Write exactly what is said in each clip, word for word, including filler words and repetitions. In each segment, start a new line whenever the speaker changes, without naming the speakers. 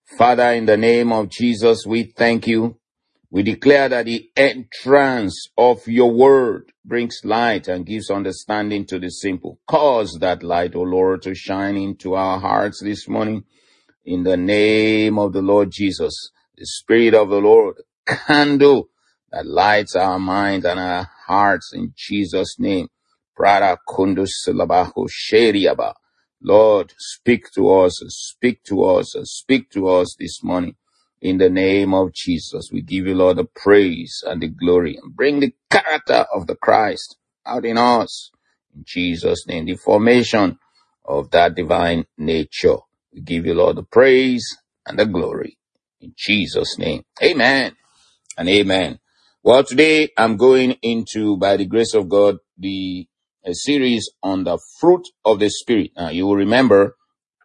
Father, in the name of Jesus, we thank you. We declare that the entrance of your word brings light and gives understanding to the simple. Cause that light, O Lord, to shine into our hearts this morning. In the name of the Lord Jesus, the Spirit of the Lord, candle that lights our mind and our hearts in Jesus' name. Prada kundus silabahu sheriaba. Lord, speak to us, speak to us, speak to us this morning. In the name of Jesus, we give you, Lord, the praise and the glory, and bring the character of the Christ out in us. In Jesus' name, the formation of that divine nature. We give you, Lord, the praise and the glory. In Jesus' name, amen and amen. Well, today I'm going into, by the grace of God, the a series on the fruit of the Spirit. Now, you will remember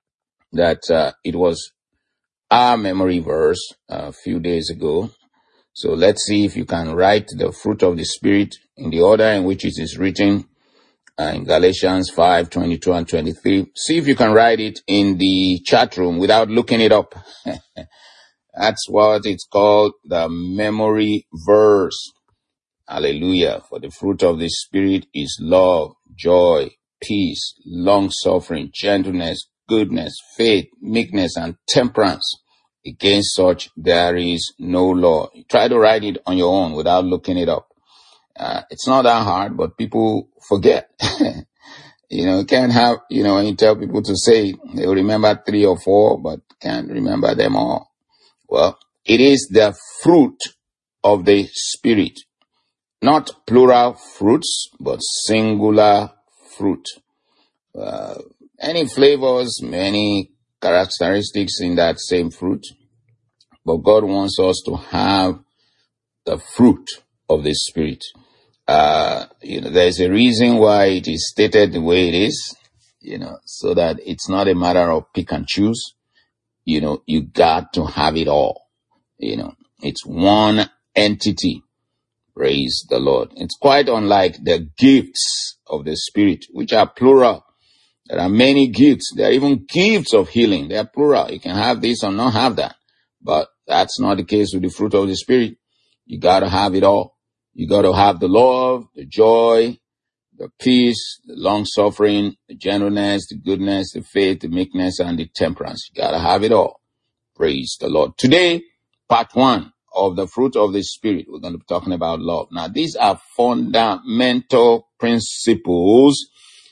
that uh, it was our memory verse uh, a few days ago. So let's see if you can write the fruit of the Spirit in the order in which it is written uh, in Galatians five, twenty-two and twenty-three. See if you can write it in the chat room without looking it up. That's what it's called, the memory verse. Hallelujah. For the fruit of the Spirit is love, joy, peace, long-suffering, gentleness, goodness, faith, meekness, and temperance. Against such there is no law. Try to write it on your own without looking it up. Uh, it's not that hard, but people forget. You know, you can't have, you know, when you tell people to say, they will remember three or four, but can't remember them all. Well, it is the fruit of the Spirit. Not plural fruits, but singular fruit. Uh, any flavors, many characteristics in that same fruit. But God wants us to have the fruit of the Spirit. Uh, you know, there's a reason why it is stated the way it is, you know, so that it's not a matter of pick and choose. You know, you got to have it all. You know, it's one entity. Praise the Lord. It's quite unlike the gifts of the Spirit, which are plural. There are many gifts. There are even gifts of healing. They are plural. You can have this or not have that. But that's not the case with the fruit of the Spirit. You got to have it all. You got to have the love, the joy, the peace, the long-suffering, the gentleness, the goodness, the faith, the meekness, and the temperance. You got to have it all. Praise the Lord. Today, part one of the fruit of the Spirit. We're going to be talking about love. Now, these are fundamental principles,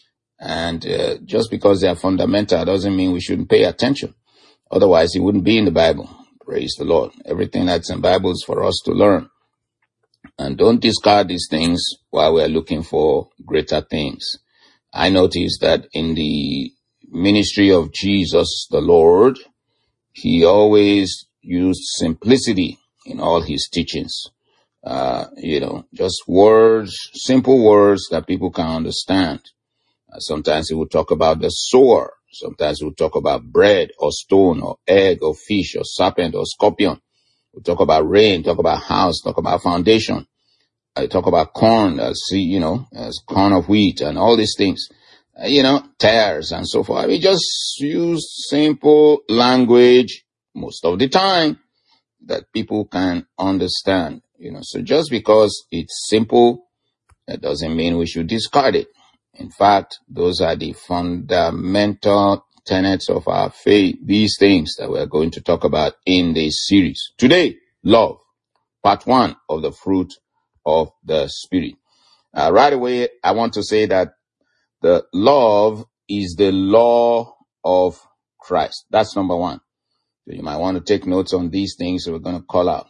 and uh, just because they are fundamental doesn't mean we shouldn't pay attention. Otherwise, it wouldn't be in the Bible. Praise the Lord. Everything that's in the Bible is for us to learn. And don't discard these things while we're looking for greater things. I noticed that in the ministry of Jesus, the Lord, he always used simplicity in all his teachings. Uh, you know, just words, simple words that people can understand. Uh, sometimes he will talk about the sower. Sometimes he will talk about bread or stone or egg or fish or serpent or scorpion. We'll talk about rain, talk about house, talk about foundation. I talk about corn, uh, see, you know, as corn of wheat and all these things. Uh, you know, tares and so forth. We just use simple language most of the time that people can understand, you know. So just because it's simple, that doesn't mean we should discard it. In fact, those are the fundamental tenets of our faith, these things that we're going to talk about in this series. Today, love, part one of the fruit of the Spirit. Uh, right away, I want to say that the love is the law of Christ. That's number one. So you might want to take notes on these things that we're going to call out.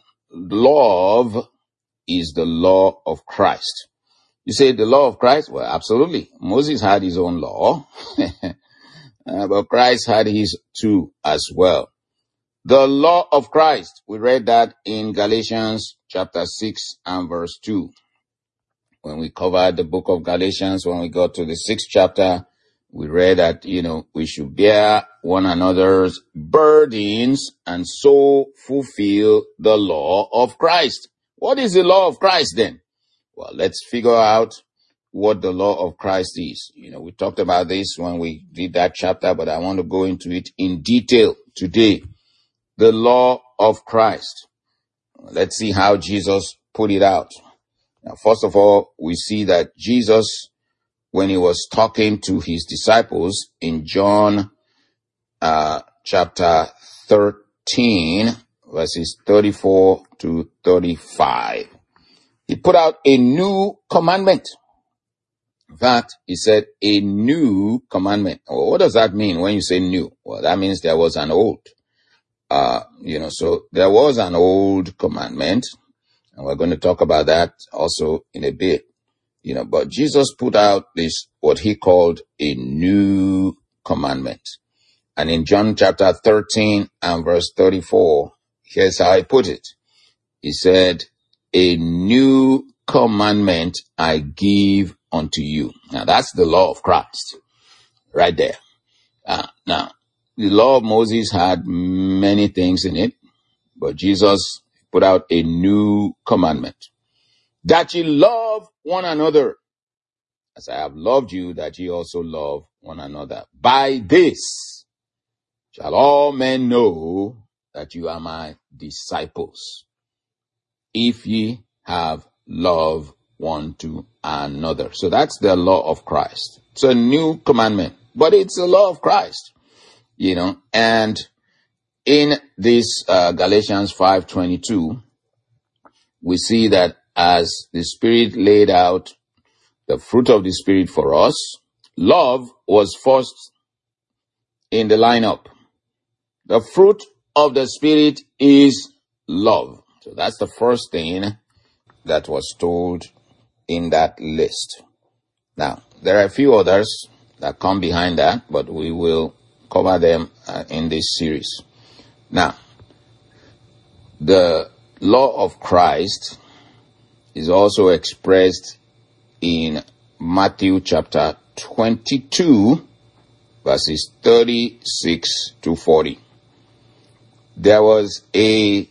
Love is the law of Christ. You say the law of Christ? Well, absolutely. Moses had his own law, uh, but Christ had his too as well. The law of Christ. We read that in Galatians chapter six and verse two. When we covered the book of Galatians, when we got to the sixth chapter, we read that, you know, we should bear one another's burdens and so fulfill the law of Christ. What is the law of Christ then? Well, let's figure out what the law of Christ is. You know, we talked about this when we did that chapter, but I want to go into it in detail today. the law of Christ. Let's see how Jesus put it out. Now, first of all, we see that Jesus, when he was talking to his disciples in John uh, chapter thirteen, verses thirty-four to thirty-five, he put out a new commandment. In fact, he said a new commandment. Well, what does that mean when you say new? Well, that means there was an old. Uh, you know, so there was an old commandment, and we're going to talk about that also in a bit. You know, but Jesus put out this, what he called a new commandment. And in John chapter thirteen and verse thirty-four, here's how he put it. He said, a new commandment I give unto you. Now that's the law of Christ right there. Uh, now, the law of Moses had many things in it, but Jesus put out a new commandment. That ye love one another, as I have loved you, that ye also love one another. By this shall all men know that you are my disciples, if ye have love one to another. So that's the law of Christ. It's a new commandment, but it's the law of Christ. You know, and in this uh, Galatians five twenty-two, we see that as the Spirit laid out the fruit of the Spirit for us, love was first in the lineup. The fruit of the Spirit is love. So that's the first thing that was told in that list. Now, there are a few others that come behind that, but we will cover them uh, in this series. Now, the law of Christ is also expressed in Matthew chapter twenty-two, verses thirty-six to forty. There was a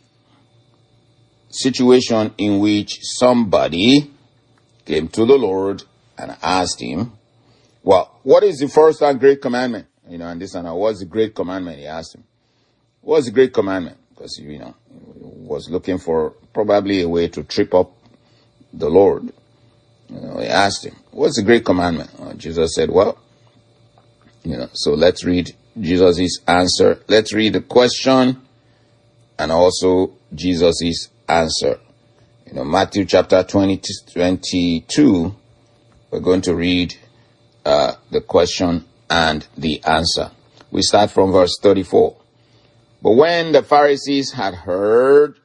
situation in which somebody came to the Lord and asked him, well, what is the first and great commandment? You know, and this and that, what's the great commandment? He asked him. What's the great commandment? Because, you know, he was looking for probably a way to trip up the Lord. You know, he asked him, what's the great commandment? Uh, Jesus said, well, you know, so let's read Jesus' answer. Let's read the question and also Jesus' answer. You know, Matthew chapter twenty, twenty-two, we're going to read uh, the question and the answer. We start from verse thirty-four. But when the Pharisees had heard,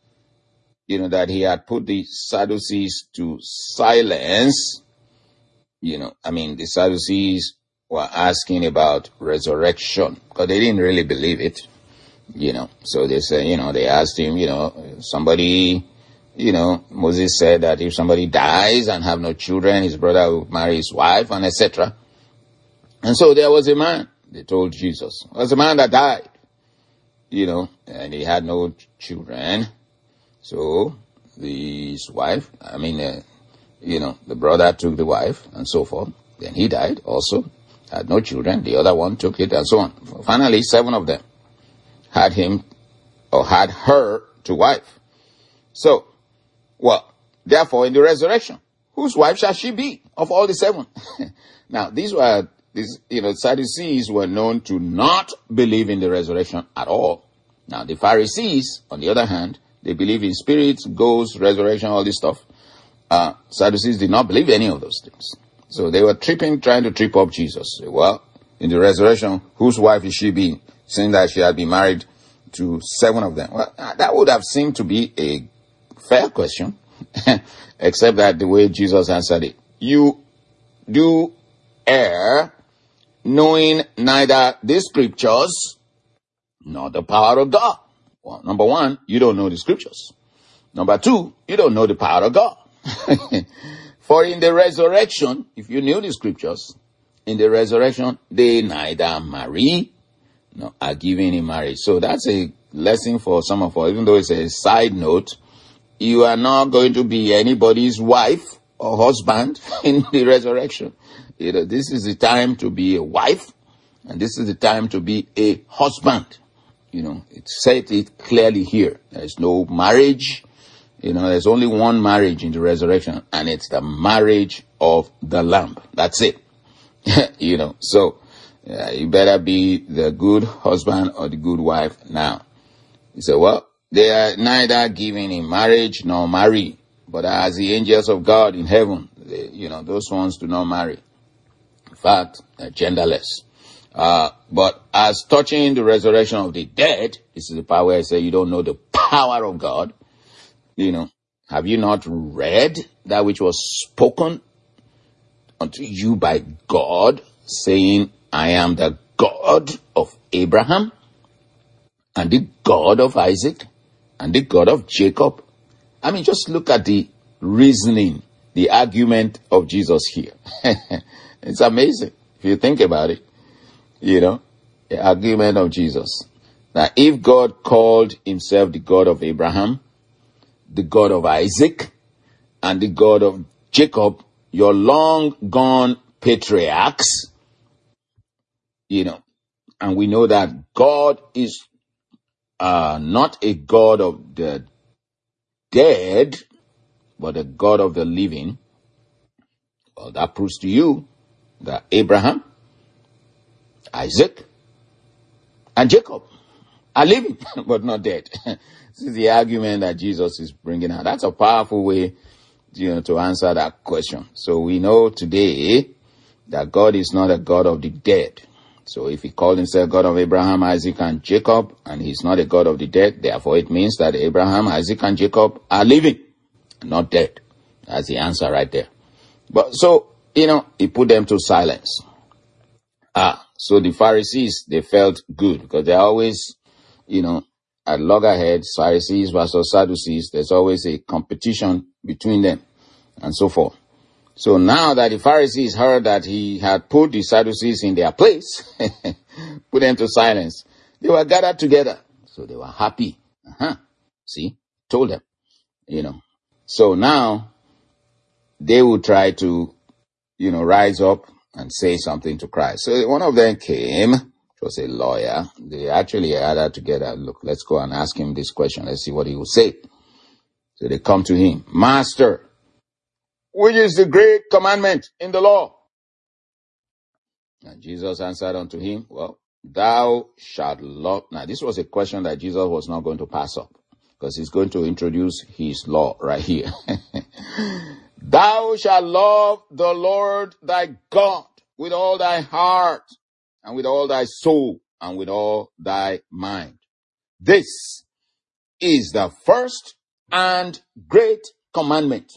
you know, that he had put the Sadducees to silence, you know, I mean, the Sadducees were asking about resurrection because they didn't really believe it, you know. So they said, you know, they asked him, you know, somebody, you know, Moses said that if somebody dies and have no children, his brother will marry his wife and et cetera. And so there was a man, they told Jesus, there was a man that died, you know, and he had no children. So the, his wife, I mean, uh, you know, the brother took the wife and so forth. Then he died also, had no children. The other one took it and so on. Finally, seven of them had him or had her to wife. So, well, therefore, in the resurrection, whose wife shall she be of all the seven? Now, these were, these, you know, Sadducees were known to not believe in the resurrection at all. Now, the Pharisees, on the other hand, they believe in spirits, ghosts, resurrection, all this stuff. Uh, Sadducees did not believe any of those things. So they were tripping, trying to trip up Jesus. Well, in the resurrection, whose wife is she being? Saying that she had been married to seven of them. Well, that would have seemed to be a fair question, except that the way Jesus answered it. You do err, knowing neither the scriptures nor the power of God. Well, number one, you don't know the scriptures. Number two, you don't know the power of God. For in the resurrection, if you knew the scriptures, in the resurrection, they neither marry nor are given in marriage. So that's a lesson for some of us, even though it's a side note. You are not going to be anybody's wife or husband in the resurrection. You know, this is the time to be a wife, and this is the time to be a husband. You know, it said it clearly here. There's no marriage. You know, there's only one marriage in the resurrection, and it's the marriage of the Lamb. That's it. You know, so uh, you better be the good husband or the good wife now. You say, well, they are neither given in marriage nor marry, but as the angels of God in heaven, they, you know, those ones do not marry. In fact, they're genderless. Uh, but as touching the resurrection of the dead, this is the part where I say you don't know the power of God. You know, have you not read that which was spoken unto you by God, saying, I am the God of Abraham, and the God of Isaac, and the God of Jacob? I mean, just look at the reasoning, the argument of Jesus here. It's amazing if you think about it. You know, the argument of Jesus. Now, if God called himself the God of Abraham, the God of Isaac, and the God of Jacob, your long gone patriarchs, you know, and we know that God is uh, not a God of the dead, but a God of the living. Well, that proves to you that Abraham, Isaac, and Jacob are living, but not dead. This is the argument that Jesus is bringing out. That's a powerful way, you know, to answer that question. So we know today that God is not a God of the dead. So if he called himself God of Abraham, Isaac, and Jacob, and he's not a God of the dead, therefore it means that Abraham, Isaac, and Jacob are living, not dead. That's the answer right there. But so, you know, he put them to silence. Ah, so the Pharisees, they felt good because they're always, you know, at loggerheads, Pharisees versus Sadducees, there's always a competition between them and so forth. So now that the Pharisees heard that he had put the Sadducees in their place, put them to silence, they were gathered together. So they were happy. Uh-huh. See, told them, you know. So now they would try to, you know, rise up and say something to Christ. So one of them came, was a lawyer. They actually gathered together. Look, let's go and ask him this question. Let's see what he will say. So they come to him. Master, which is the great commandment in the law? And Jesus answered unto him, well, thou shalt love. Now, this was a question that Jesus was not going to pass up because he's going to introduce his law right here. Thou shalt love the Lord thy God with all thy heart, and with all thy soul, and with all thy mind. This is the first and great commandment.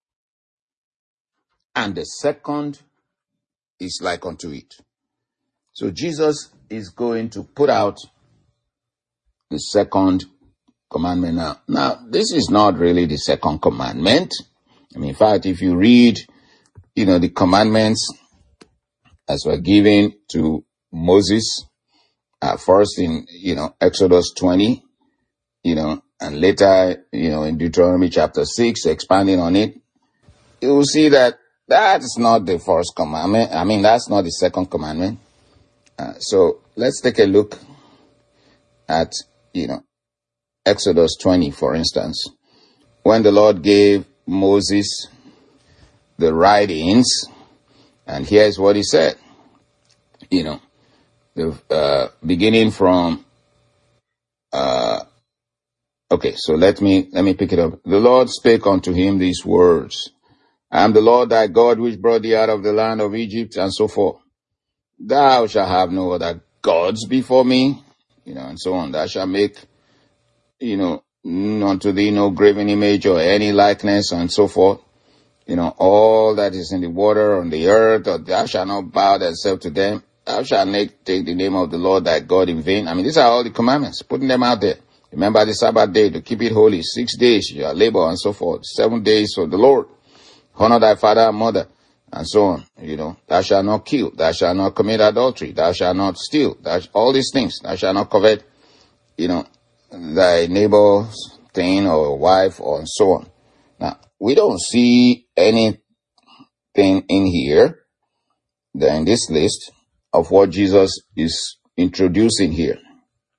And the second is like unto it. So Jesus is going to put out the second commandment now. Now, this is not really the second commandment. I mean, in fact, if you read, you know, the commandments as were given to Moses, uh, first in, you know, Exodus twenty, you know, and later, you know, in Deuteronomy chapter six, expanding on it, you will see that that's not the first commandment. I mean, that's not the second commandment. Uh, so let's take a look at, you know, Exodus twenty, for instance. When the Lord gave Moses the writings, and here's what he said, you know, the, uh, beginning from, uh, okay, so let me, let me pick it up. The Lord spake unto him these words. I am the Lord thy God, which brought thee out of the land of Egypt, and so forth. Thou shalt have no other gods before me, you know, and so on. Thou shalt make, you know, unto thee no graven image or any likeness, and so forth. You know, all that is in the water, on the earth, or thou shalt not bow thyself to them. Thou shalt not take the name of the Lord thy God in vain. I mean, these are all the commandments, putting them out there. Remember the Sabbath day to keep it holy. Six days, your labor, and so forth. Seven days for the Lord. Honor thy father and mother, and so on. You know, thou shalt not kill. Thou shalt not commit adultery. Thou shalt not steal. Thou, all these things. Thou shalt not covet, you know, thy neighbor's thing or wife, or and so on. Now, we don't see anything in here, in this list, of what Jesus is introducing here.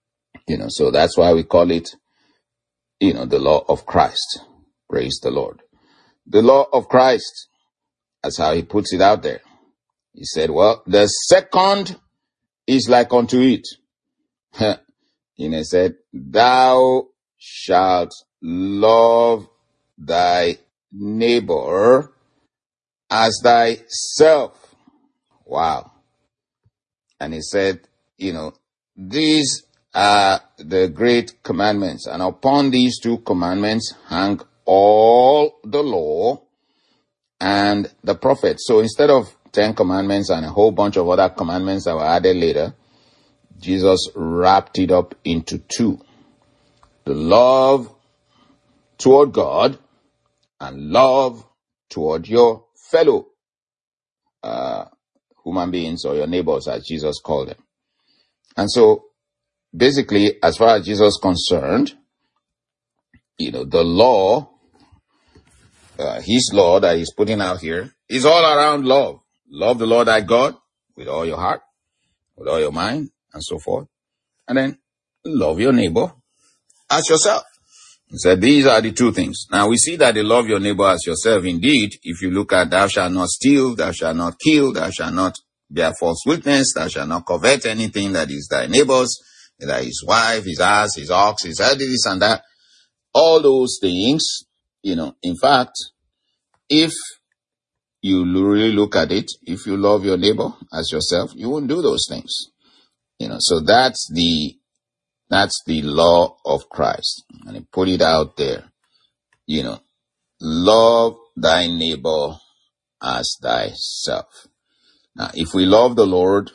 You know, so that's why we call it, you know, the law of Christ. Praise the Lord. The law of Christ. That's how he puts it out there. He said, well, the second is like unto it. You know, he said, thou shalt love thy neighbor as thyself. Wow. And he said, you know, these are the great commandments, and upon these two commandments hang all the law and the prophets. So instead of ten commandments and a whole bunch of other commandments that were added later, Jesus wrapped it up into two. The love toward God and love toward your fellow uh, human beings, or your neighbors, as Jesus called them. And so, basically, as far as Jesus is concerned, you know, the law, uh, his law that he's putting out here, is all around love. Love the Lord thy God with all your heart, with all your mind, and so forth. And then love your neighbor as yourself. He said these are the two things. Now we see that they love your neighbor as yourself. Indeed, if you look at thou shalt not steal, thou shalt not kill, thou shalt not bear false witness, thou shalt not covet anything that is thy neighbor's, that his wife, his ass, his ox, his head, this and that. All those things, you know, in fact, if you really look at it, if you love your neighbor as yourself, you won't do those things. You know, so that's the That's the law of Christ. And he put it out there. You know, love thy neighbor as thyself. Now, if we love the Lord,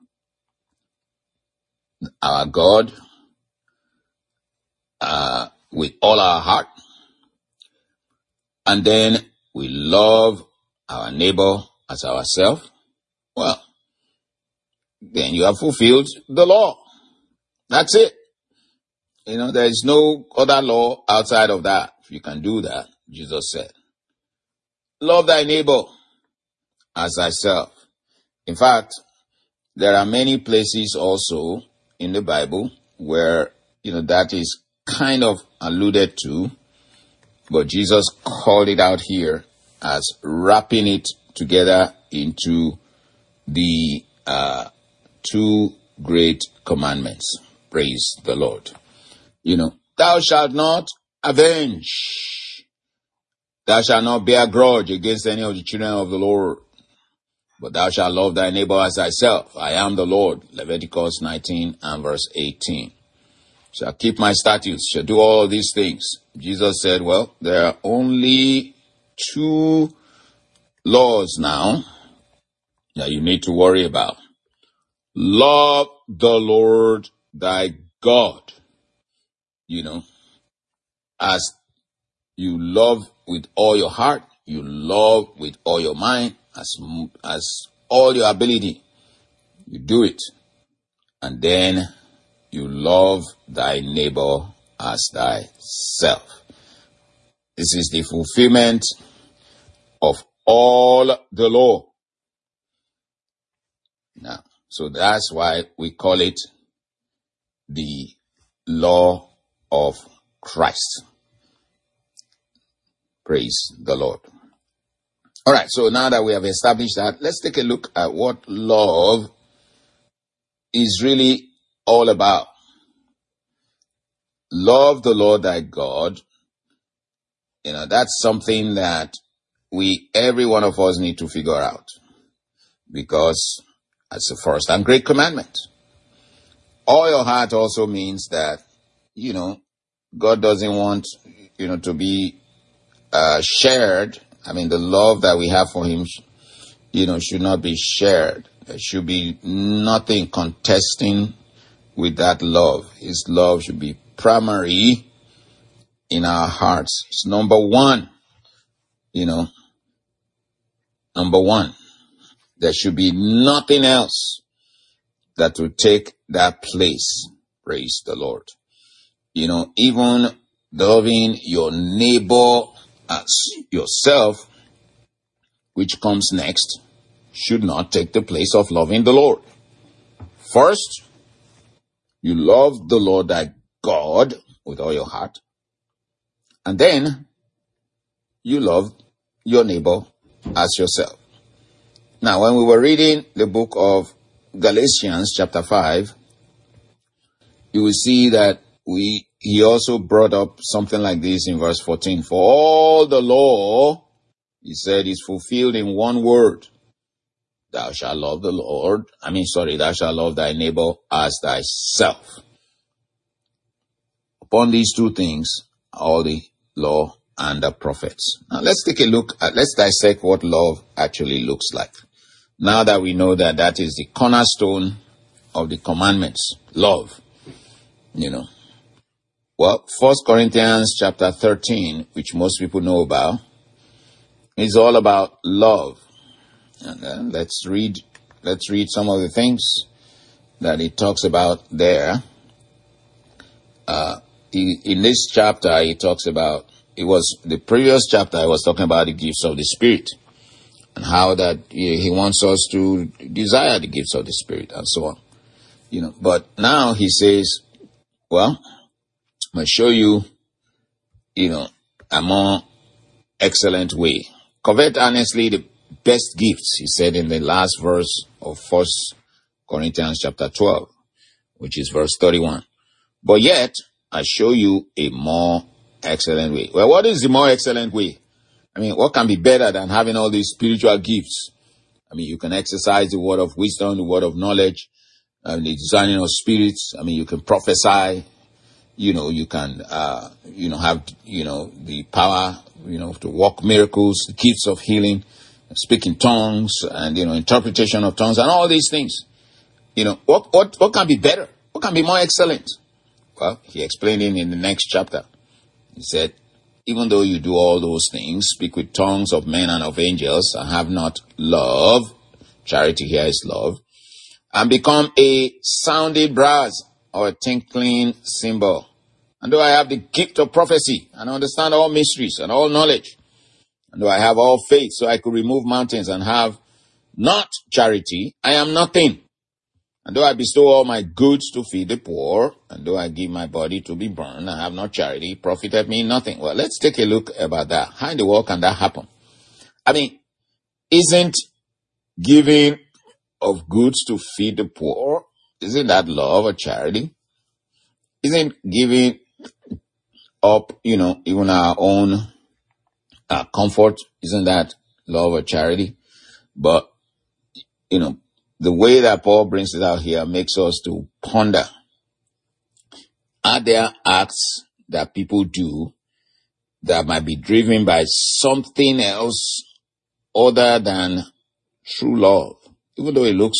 our God, uh, with all our heart, and then we love our neighbor as ourselves, well, then you have fulfilled the law. That's it. You know, there is no other law outside of that. If you can do that, Jesus said, love thy neighbor as thyself. In fact, there are many places also in the Bible where, you know, that is kind of alluded to, but Jesus called it out here as wrapping it together into the uh, two great commandments. Praise the Lord. You know, thou shalt not avenge. Thou shalt not bear grudge against any of the children of the Lord. But thou shalt love thy neighbor as thyself. I am the Lord. Leviticus nineteen and verse eighteen. Shall keep my statutes, shall do all these things. Jesus said, well, there are only two laws now that you need to worry about. Love the Lord thy God. You know, as you love with all your heart, you love with all your mind, as as all your ability, you do it. And then you love thy neighbor as thyself. This is the fulfillment of all the law. Now, so that's why we call it the law of Christ. Praise the Lord. All right, so now that we have established that, let's take a look at what love is really all about. Love the Lord thy God. You know, that's something that we, every one of us, need to figure out, because that's the first and great commandment. All your heart also means that, you know, God doesn't want, you know, to be uh, shared. I mean, the love that we have for him, you know, should not be shared. There should be nothing contesting with that love. His love should be primary in our hearts. It's number one, you know, number one. There should be nothing else that will take that place. Praise the Lord. You know, even loving your neighbor as yourself, which comes next, should not take the place of loving the Lord. First, You love the Lord thy God with all your heart. And then you love your neighbor as yourself. Now, when we were reading the book of Galatians chapter five, you will see that we he also brought up something like this in verse fourteen. For all the law, he said, is fulfilled in one word. Thou shalt love the Lord. I mean, sorry, thou shalt love thy neighbor as thyself. Upon these two things, all the law and the prophets. Now let's take a look at, let's dissect what love actually looks like. Now that we know that that is the cornerstone of the commandments, love, you know. Well, First Corinthians chapter thirteen, which most people know about, is all about love. And uh, let's read, let's read some of the things that it talks about there. Uh, he, in this chapter, he talks about, it was the previous chapter, I was talking about the gifts of the Spirit and how that he, he wants us to desire the gifts of the Spirit and so on. You know, but now he says, well, I'm going to show you, you know, a more excellent way. Covet earnestly the best gifts, he said in the last verse of First Corinthians chapter twelve, which is verse thirty-one. But yet, I show you a more excellent way. Well, what is the more excellent way? I mean, what can be better than having all these spiritual gifts? I mean, you can exercise the word of wisdom, the word of knowledge, and the discerning of spirits. I mean, you can prophesy. You know, you can, uh, you know, have, you know, the power, you know, to work miracles, the gifts of healing, speaking tongues, and, you know, interpretation of tongues, and all these things. You know, what, what, what can be better? What can be more excellent? Well, he explained it in the next chapter. He said, even though you do all those things, speak with tongues of men and of angels, and have not love, charity here is love, and become a sounding brass, or a tinkling cymbal. And though I have the gift of prophecy, and understand all mysteries and all knowledge, and though I have all faith, so I could remove mountains, and have not charity, I am nothing. And though I bestow all my goods to feed the poor, and though I give my body to be burned, and have not charity, profiteth me nothing. Well, let's take a look about that. How in the world can that happen? I mean, isn't giving of goods to feed the poor, isn't that love or charity? Isn't giving up, you know, even our own uh, comfort, isn't that love or charity? But, you know, the way that Paul brings it out here makes us to ponder. Are there acts that people do that might be driven by something else other than true love? Even though it looks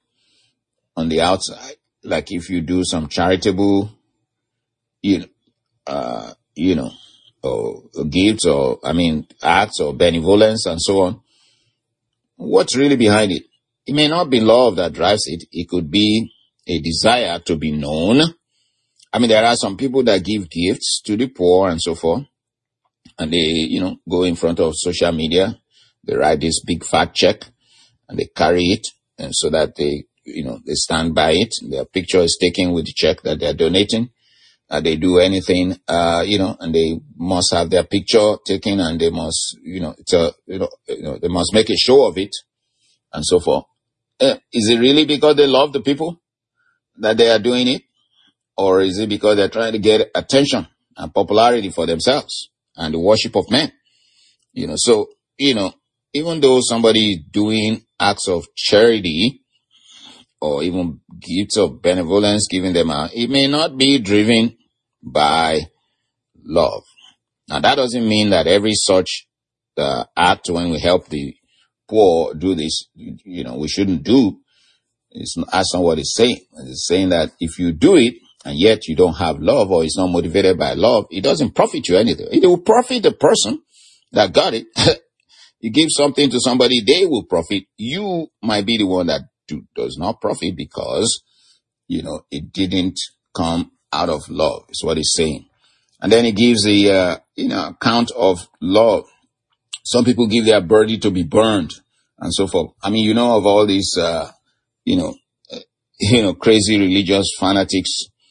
on the outside, like if you do some charitable, you know, uh, you know, or, or gifts, or, I mean, acts or benevolence and so on, what's really behind it? It may not be love that drives it. It could be a desire to be known. I mean, there are some people that give gifts to the poor and so forth, and they, you know, go in front of social media. They write this big fat check, and they carry it, and so that they, you know, they stand by it. Their picture is taken with the check that they're donating. Uh, they do anything, uh, you know, and they must have their picture taken, and they must, you know, it's a, you know, you know, they must make a show of it, and so forth. Uh, is it really because they love the people that they are doing it? Or is it because they're trying to get attention and popularity for themselves and the worship of men? You know, so, you know, even though somebody is doing acts of charity or even gifts of benevolence, giving them out, it may not be driven by love. Now, that doesn't mean that every such uh, act, when we help the poor do this, you know, we shouldn't do. It's not, that's not what it's saying. It's saying that if you do it and yet you don't have love, or it's not motivated by love, it doesn't profit you anything. It will profit the person that got it. You give something to somebody, they will profit. You might be the one that do, does not profit because, you know, it didn't come out of love, is what he's saying. And then he gives the, uh, you know, account of love. Some people give their body to be burned and so forth. I mean, you know of all these, uh, you know, uh, you know, crazy religious fanatics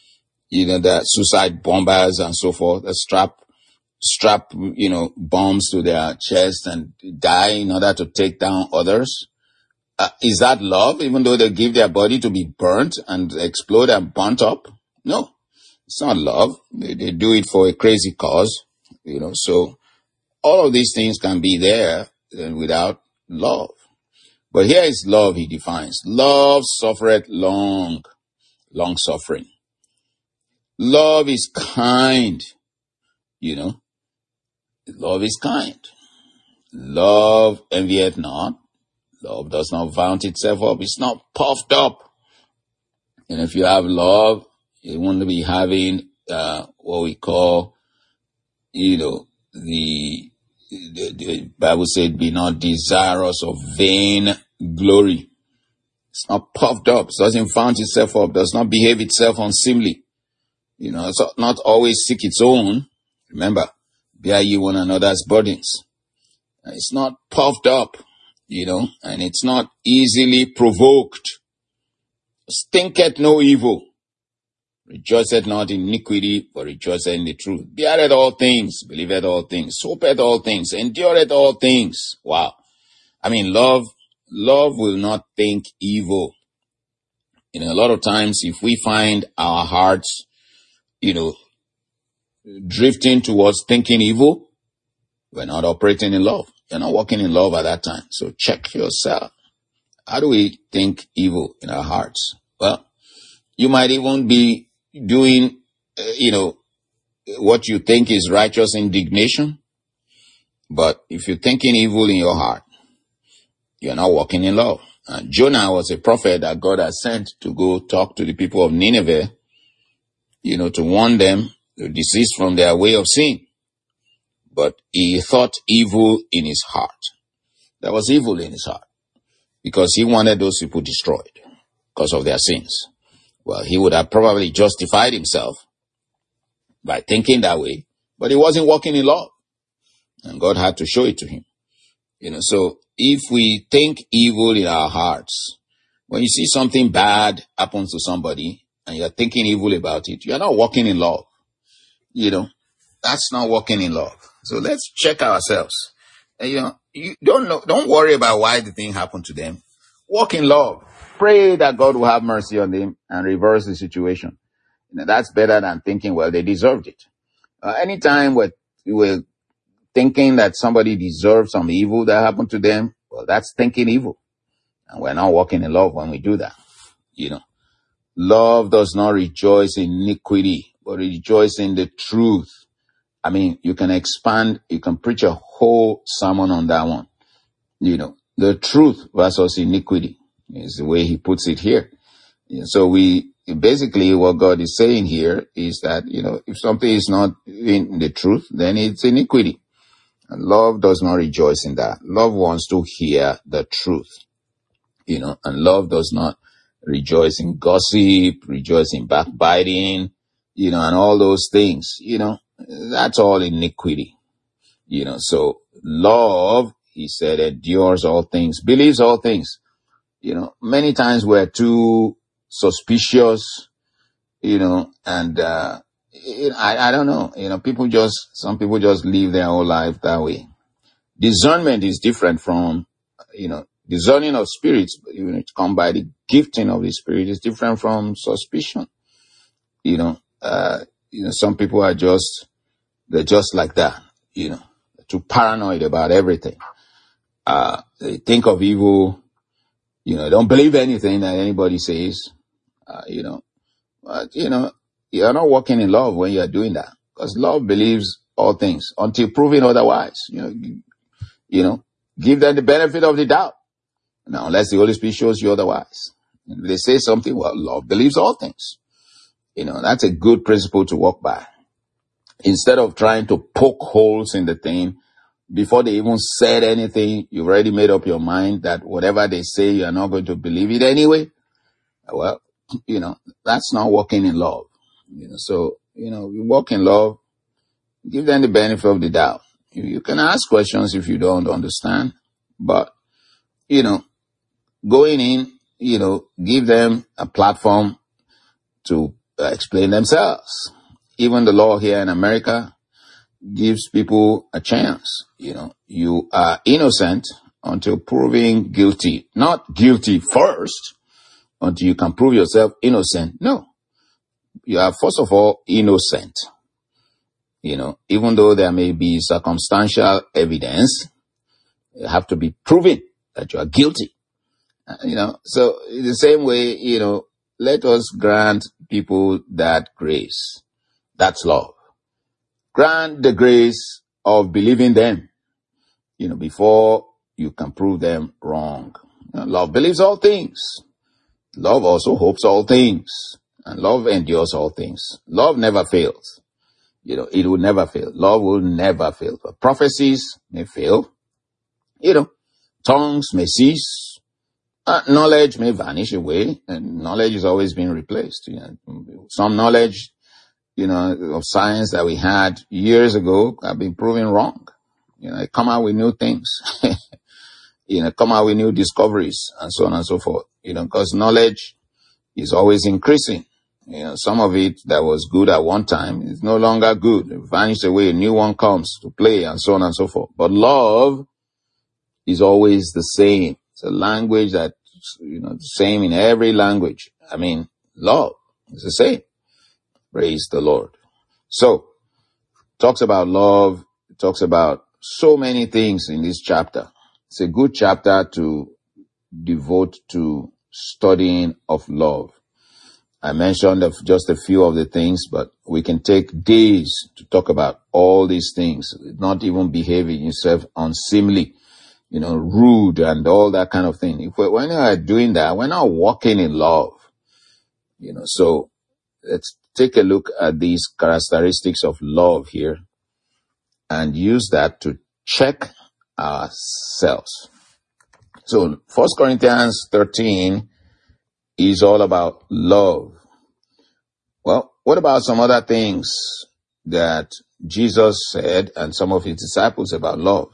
you know, the suicide bombers and so forth, that strap, strap, you know, bombs to their chest and die in order to take down others. Uh, is that love, even though they give their body to be burnt and explode and burnt up? No, it's not love. They, they do it for a crazy cause, you know, so all of these things can be there uh, without love. But here is love he defines. Love suffereth long, long suffering. Love is kind, you know. Love is kind. Love envieth not. Love does not vaunt itself up. It's not puffed up. And if you have love, you won't be having uh, what we call, you know, the, the, the Bible said, be not desirous of vain glory. It's not puffed up. It doesn't vaunt itself up. Does not behave itself unseemly. You know, it's not always seek its own. Remember, bear ye one another's burdens. It's not puffed up, you know, and it's not easily provoked. Stinketh no evil. Rejoiceth not in iniquity, but rejoiceth in the truth. Beareth all things, believeth all things, hopeth all things, endureth all things. Wow. I mean, love, love will not think evil. You know, a lot of times if we find our hearts, you know, drifting towards thinking evil, we're not operating in love. You're not walking in love at that time. So check yourself. How do we think evil in our hearts? Well, you might even be doing, uh, you know, what you think is righteous indignation. But if you're thinking evil in your heart, you're not walking in love. Uh, Jonah was a prophet that God had sent to go talk to the people of Nineveh, you know, to warn them to desist from their way of sin. But he thought evil in his heart. There was evil in his heart because he wanted those people destroyed because of their sins. Well, he would have probably justified himself by thinking that way, but he wasn't walking in love. And God had to show it to him. You know, so if we think evil in our hearts, when you see something bad happen to somebody and you're thinking evil about it, you're not walking in love. You know, that's not walking in love. So let's check ourselves. And, you know, you don't know, don't worry about why the thing happened to them. Walk in love. Pray that God will have mercy on them and reverse the situation. You know, that's better than thinking, well, they deserved it. Uh, anytime we're, we're thinking that somebody deserves some evil that happened to them, well, that's thinking evil. And we're not walking in love when we do that. You know, love does not rejoice in iniquity, but rejoice in the truth. I mean, you can expand, you can preach a whole sermon on that one. You know, the truth versus iniquity is the way he puts it here. So we, basically what God is saying here is that, you know, if something is not in the truth, then it's iniquity. And love does not rejoice in that. Love wants to hear the truth, you know, and love does not rejoice in gossip, rejoice in backbiting, you know, and all those things, you know, that's all iniquity, you know. So love, he said, endures all things, believes all things. You know, many times we're too suspicious, you know, and, uh, it, I, I don't know, you know, people just, some people just live their whole life that way. Discernment is different from, you know, discerning of spirits, you know, it's come by the gifting of the Spirit is different from suspicion. You know, uh, you know, some people are just, they're just like that, you know, too paranoid about everything. Uh, they think of evil, you know, don't believe anything that anybody says, uh, you know, but, you know, you're not walking in love when you're doing that because love believes all things until proven otherwise. You know, you, you know, give them the benefit of the doubt. Now, unless the Holy Spirit shows you otherwise. If they say something, well, love believes all things. You know, that's a good principle to walk by. Instead of trying to poke holes in the thing, before they even said anything, you've already made up your mind that whatever they say, you're not going to believe it anyway. Well, you know, that's not walking in love. You know, so, you know, you walk in love, give them the benefit of the doubt. You, you can ask questions if you don't understand, but, you know, going in, you know, give them a platform to uh, explain themselves. Even the law here in America gives people a chance. You know, you are innocent until proven guilty. Not guilty first until you can prove yourself innocent. No, you are first of all innocent. You know, even though there may be circumstantial evidence, you have to be proven that you are guilty. Uh, you know, so in the same way, you know, let us grant people that grace. That's love. Grant the grace of believing them, you know, before you can prove them wrong. You know, love believes all things. Love also hopes all things. And love endures all things. Love never fails. You know, it will never fail. Love will never fail. But prophecies may fail. You know, tongues may cease. Uh, knowledge may vanish away, and knowledge is always being replaced. You know, some knowledge, you know, of science that we had years ago have been proven wrong. You know, they come out with new things. You know, come out with new discoveries and so on and so forth. You know, because knowledge is always increasing. You know, some of it that was good at one time is no longer good. It vanishes away. A new one comes to play and so on and so forth. But love is always the same. It's a language that, you know, the same in every language. I mean, love is the same. Praise the Lord. So, talks about love. It talks about so many things in this chapter. It's a good chapter to devote to studying of love. I mentioned of just a few of the things, but we can take days to talk about all these things. Not even behaving yourself unseemly, you know, rude and all that kind of thing. If we're, when we are doing that, we're not walking in love. You know, so let's take a look at these characteristics of love here and use that to check ourselves. So First Corinthians thirteen is all about love. Well, what about some other things that Jesus said and some of his disciples about love?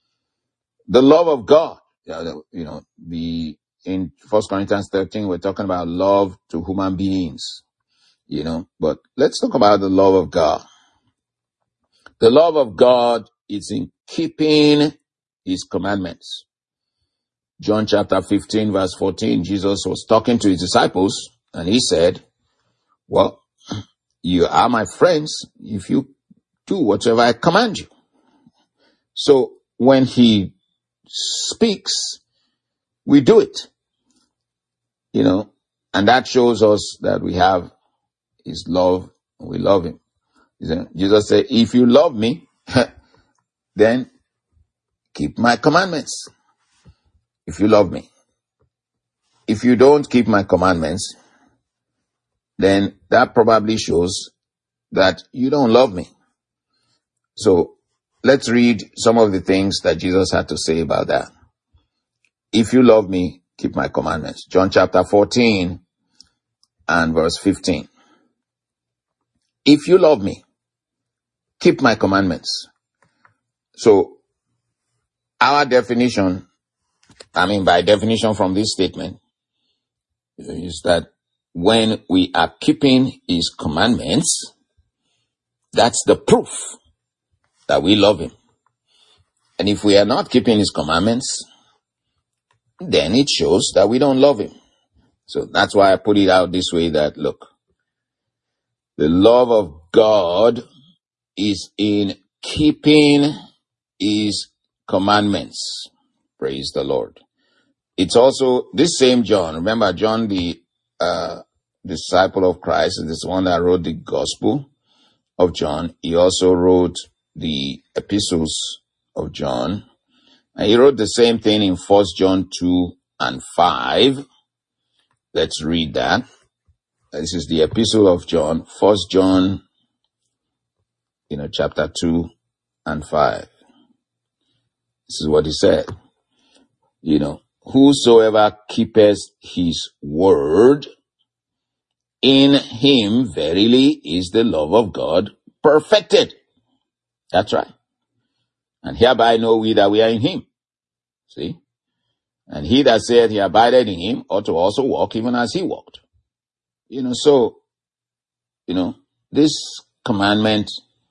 The love of God. You know, the in First Corinthians thirteen, we're talking about love to human beings. You know, but let's talk about the love of God. The love of God is in keeping his commandments. John chapter fifteen, verse fourteen, Jesus was talking to his disciples and he said, well, you are my friends if you do whatever I command you. So when he speaks, we do it. You know, and that shows us that we have his love and we love him. Jesus said, if you love me, then keep my commandments. If you love me. If you don't keep my commandments, then that probably shows that you don't love me. So let's read some of the things that Jesus had to say about that. If you love me, keep my commandments. John chapter fourteen and verse fifteen. If you love me, keep my commandments. So our definition, I mean by definition from this statement, is that when we are keeping his commandments, that's the proof that we love him. And if we are not keeping his commandments, then it shows that we don't love him. So that's why I put it out this way that, look, the love of God is in keeping his commandments. Praise the Lord. It's also this same John. Remember, John, the uh, disciple of Christ, is this one that wrote the Gospel of John. He also wrote the epistles of John. And he wrote the same thing in First John two and five. Let's read that. This is the epistle of John, First John, you know, chapter two and five. This is what he said. You know, whosoever keepeth his word, in him verily is the love of God perfected. That's right. And hereby know we that we are in him. See? And he that saith he abideth in him ought to also walk even as he walked. You know, so you know, this commandment,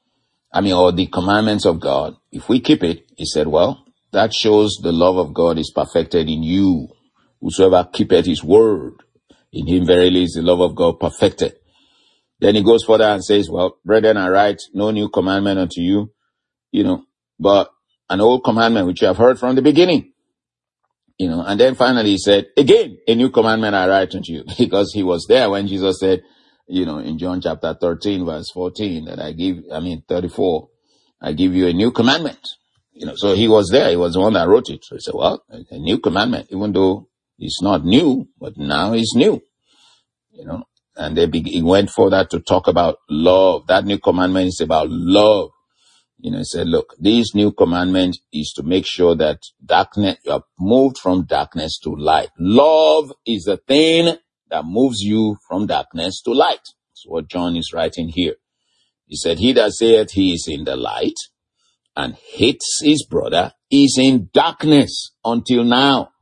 I mean, or the commandments of God, if we keep it, he said, well, that shows the love of God is perfected in you. Whosoever keepeth his word, in him verily is the love of God perfected. Then he goes further and says, well, brethren, I write no new commandment unto you, you know, but an old commandment which you have heard from the beginning. You know, and then finally he said, again, a new commandment I write unto you, because he was there when Jesus said, you know, in John chapter thirteen, verse fourteen, that I give, I mean, thirty-four, I give you a new commandment. You know, so he was there. He was the one that wrote it. So he said, well, a new commandment, even though it's not new, but now it's new, you know, and they be, he went further to talk about love. That new commandment is about love. You know, he said, look, this new commandment is to make sure that darkness, you are moved from darkness to light. Love is the thing that moves you from darkness to light. That's what John is writing here. He said, he that saith he is in the light and hates his brother is in darkness until now.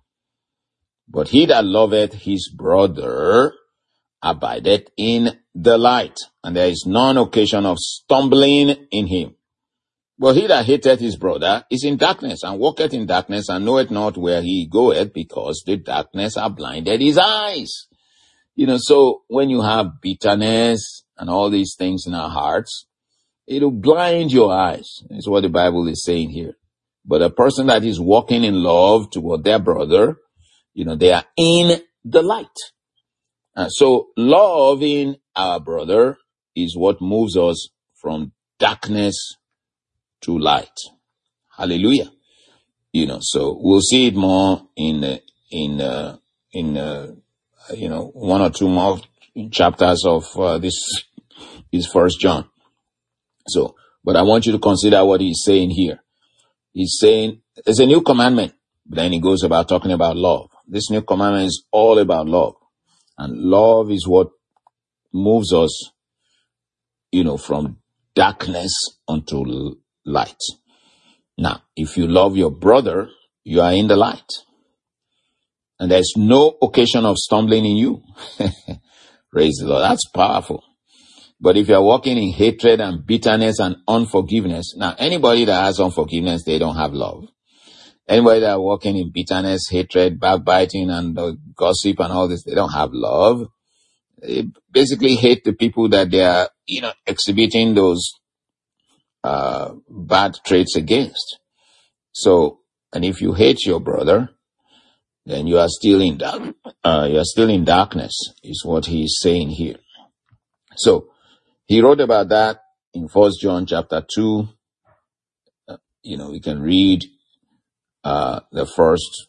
But he that loveth his brother abideth in the light, and there is none occasion of stumbling in him. But he that hateth his brother is in darkness, and walketh in darkness, and knoweth not where he goeth, because the darkness hath blinded his eyes. You know, so when you have bitterness and all these things in our hearts, it'll blind your eyes. That's what the Bible is saying here. But a person that is walking in love toward their brother, you know, they are in the light. Uh, so loving our brother is what moves us from darkness to light. Hallelujah. You know, so we'll see it more in, uh, in, uh, in, uh, you know, one or two more chapters of, uh, this, is First John. So, but I want you to consider what he's saying here. He's saying, there's a new commandment. But then he goes about talking about love. This new commandment is all about love. And love is what moves us, you know, from darkness unto light. Now, if you love your brother, you are in the light. And there's no occasion of stumbling in you. Praise the Lord. That's powerful. But if you're walking in hatred and bitterness and unforgiveness, now anybody that has unforgiveness, they don't have love. Anybody that are walking in bitterness, hatred, backbiting, and uh, gossip and all this, they don't have love. They basically hate the people that they are, you know, exhibiting those uh bad traits against. So, and if you hate your brother, then you are still in dark. Uh, you are still in darkness, is what he is saying here. So, he wrote about that in First John chapter two. Uh, you know, we can read uh the first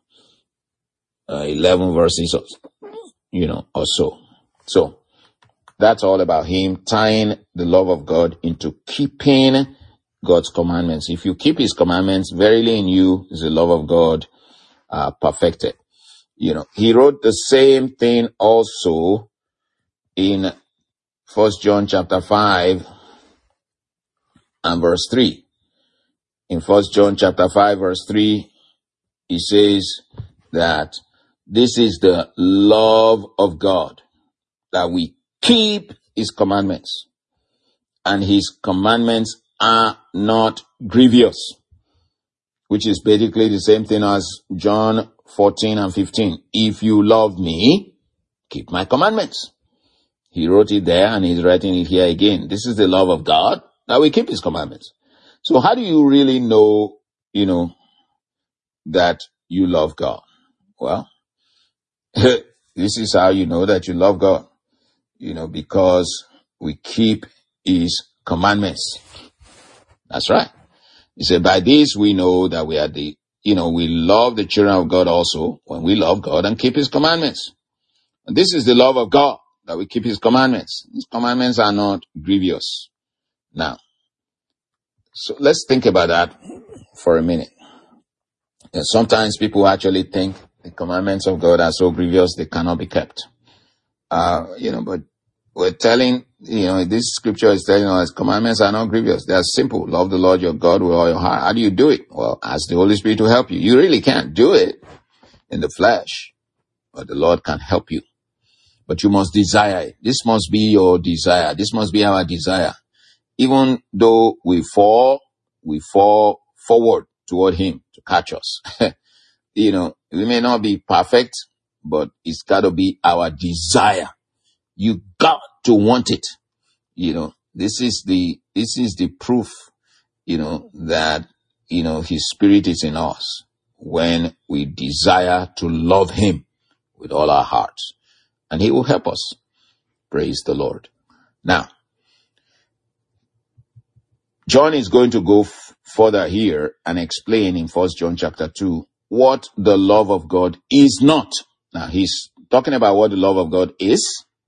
uh, eleven verses, of, you know, or so. So that's all about him tying the love of God into keeping God's commandments. If you keep his commandments, verily in you is the love of God uh, perfected. You know, he wrote the same thing also in First John chapter five and verse three. In First John chapter five verse three, he says that this is the love of God, that we keep his commandments, and his commandments are not grievous, which is basically the same thing as John fourteen and fifteen. If you love me, keep my commandments. He wrote it there and he's writing it here again. This is the love of God, that we keep his commandments. So how do you really know, you know, that you love God? Well, this is how you know that you love God. You know, because we keep his commandments. That's right. He said, by this we know that we are the, you know, we love the children of God also when we love God and keep his commandments. And this is the love of God, that we keep his commandments. His commandments are not grievous. Now, so let's think about that for a minute. And sometimes people actually think the commandments of God are so grievous they cannot be kept. Uh, you know, but we're telling, you know, this scripture is telling us commandments are not grievous. They are simple. Love the Lord your God with all your heart. How do you do it? Well, ask the Holy Spirit to help you. You really can't do it in the flesh, but the Lord can help you. but you must desire it. This must be your desire. This must be our desire. Even though we fall, we fall forward toward him to catch us. You know, we may not be perfect, but it's got to be our desire. You got to want it. You know, this is the, this is the proof, you know, that, you know, his spirit is in us when we desire to love him with all our hearts, and he will help us. Praise the Lord. Now, John is going to go f- further here and explain in First John chapter two what the love of God is not. Now, he's talking about what the love of God is,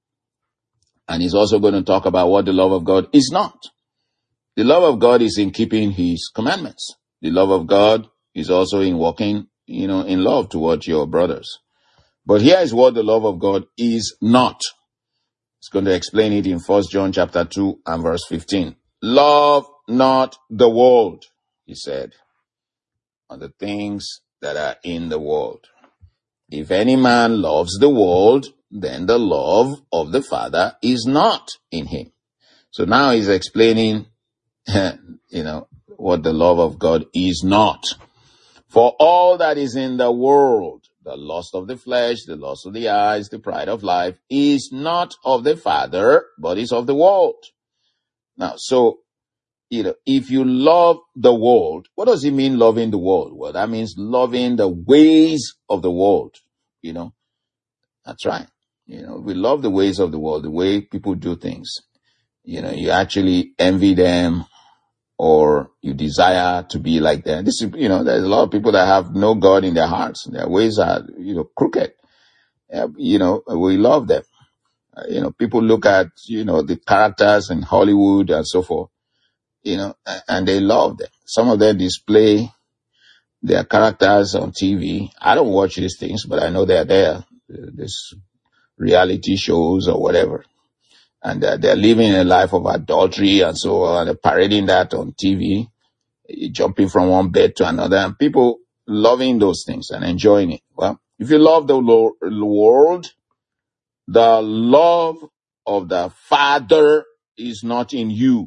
and he's also going to talk about what the love of God is not. The love of God is in keeping his commandments. The love of God is also in walking, you know, in love towards your brothers. But here is what the love of God is not. He's going to explain it in First John chapter two and verse fifteen. Love not the world, he said, or the things that are in the world. If any man loves the world, then the love of the Father is not in him. So now he's explaining, you know, what the love of God is not. For all that is in the world, the lust of the flesh, the lust of the eyes, the pride of life, is not of the Father, but is of the world. Now, so, you know, if you love the world, what does it mean loving the world? Well, that means loving the ways of the world. You know, that's right. You know, we love the ways of the world, the way people do things. You know, you actually envy them, or you desire to be like them. This is, you know, there's a lot of people that have no God in their hearts. Their ways are, you know, crooked. Uh, you know, we love them. Uh, you know, people look at, you know, the characters in Hollywood and so forth, you know, and they love them. Some of them display their characters on T V. I don't watch these things, but I know they're there. This reality shows or whatever. And uh, they're living a life of adultery and so on, and parading that on T V, jumping from one bed to another, and people loving those things and enjoying it. Well, if you love the lo- world, the love of the Father is not in you.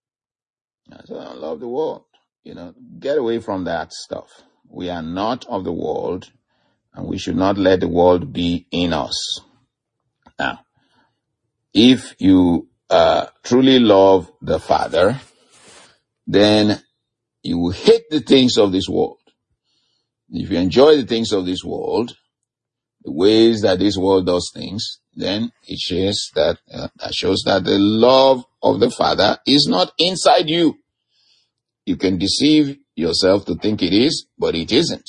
So I love the world. You know, get away from that stuff. We are not of the world, and we should not let the world be in us. Now, if you uh, truly love the Father, then you will hate the things of this world. If you enjoy the things of this world, the ways that this world does things, then it shows that uh, that shows that the love of the Father is not inside you. You can deceive yourself to think it is, but it isn't.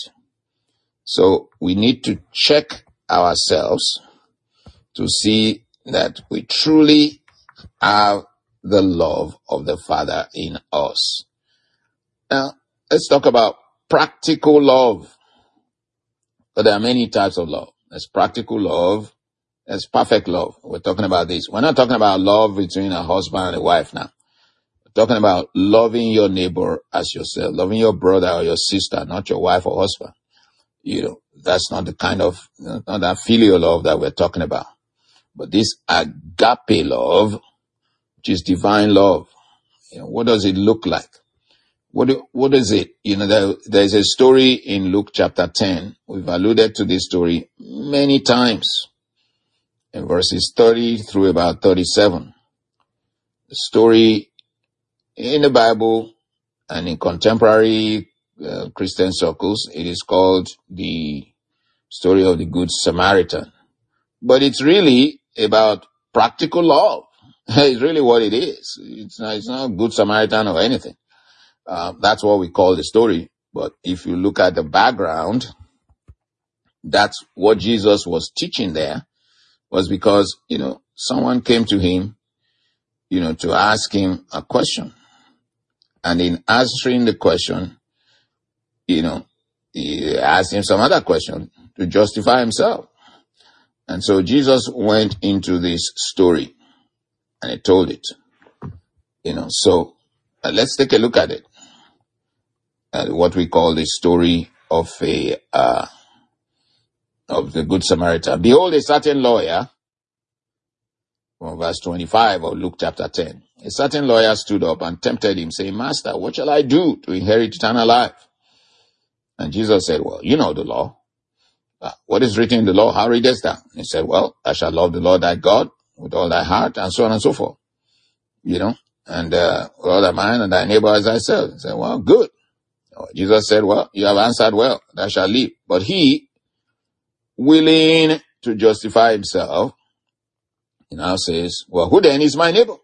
So we need to check ourselves to see that we truly have the love of the Father in us. Now, let's talk about practical love. But there are many types of love. There's practical love. There's perfect love. We're talking about this. We're not talking about love between a husband and a wife now. We're talking about loving your neighbor as yourself, loving your brother or your sister, not your wife or husband. You know, that's not the kind of, not that filial love that we're talking about. But this agape love, which is divine love, you know, what does it look like? What do, what is it? You know, there, there's a story in Luke chapter ten. We've alluded to this story many times in verses thirty through about thirty-seven. The story in the Bible and in contemporary uh, Christian circles, it is called the story of the Good Samaritan. But it's really about practical love. It's really what it is. It's not, it's not Good Samaritan or anything. Uh, that's what we call the story. But if you look at the background, that's what Jesus was teaching there, was because, you know, someone came to him, you know, to ask him a question. And in answering the question, you know, he asked him some other question to justify himself. And so Jesus went into this story and he told it, you know, so uh, let's take a look at it. Uh, what we call the story of a, uh, of the Good Samaritan. Behold, a certain lawyer from verse twenty-five of Luke chapter ten. A certain lawyer stood up and tempted him, saying, Master, what shall I do to inherit eternal life? And Jesus said, well, you know the law. Uh, what is written in the law? How readest thou? And he said, well, thou shalt love the Lord thy God with all thy heart, and so on and so forth. You know, and uh, with all thy mind, and thy neighbor as thyself. He said, well, good. Jesus said, well, you have answered well, thou shalt live. But he, willing to justify himself, he now says, well, who then is my neighbor?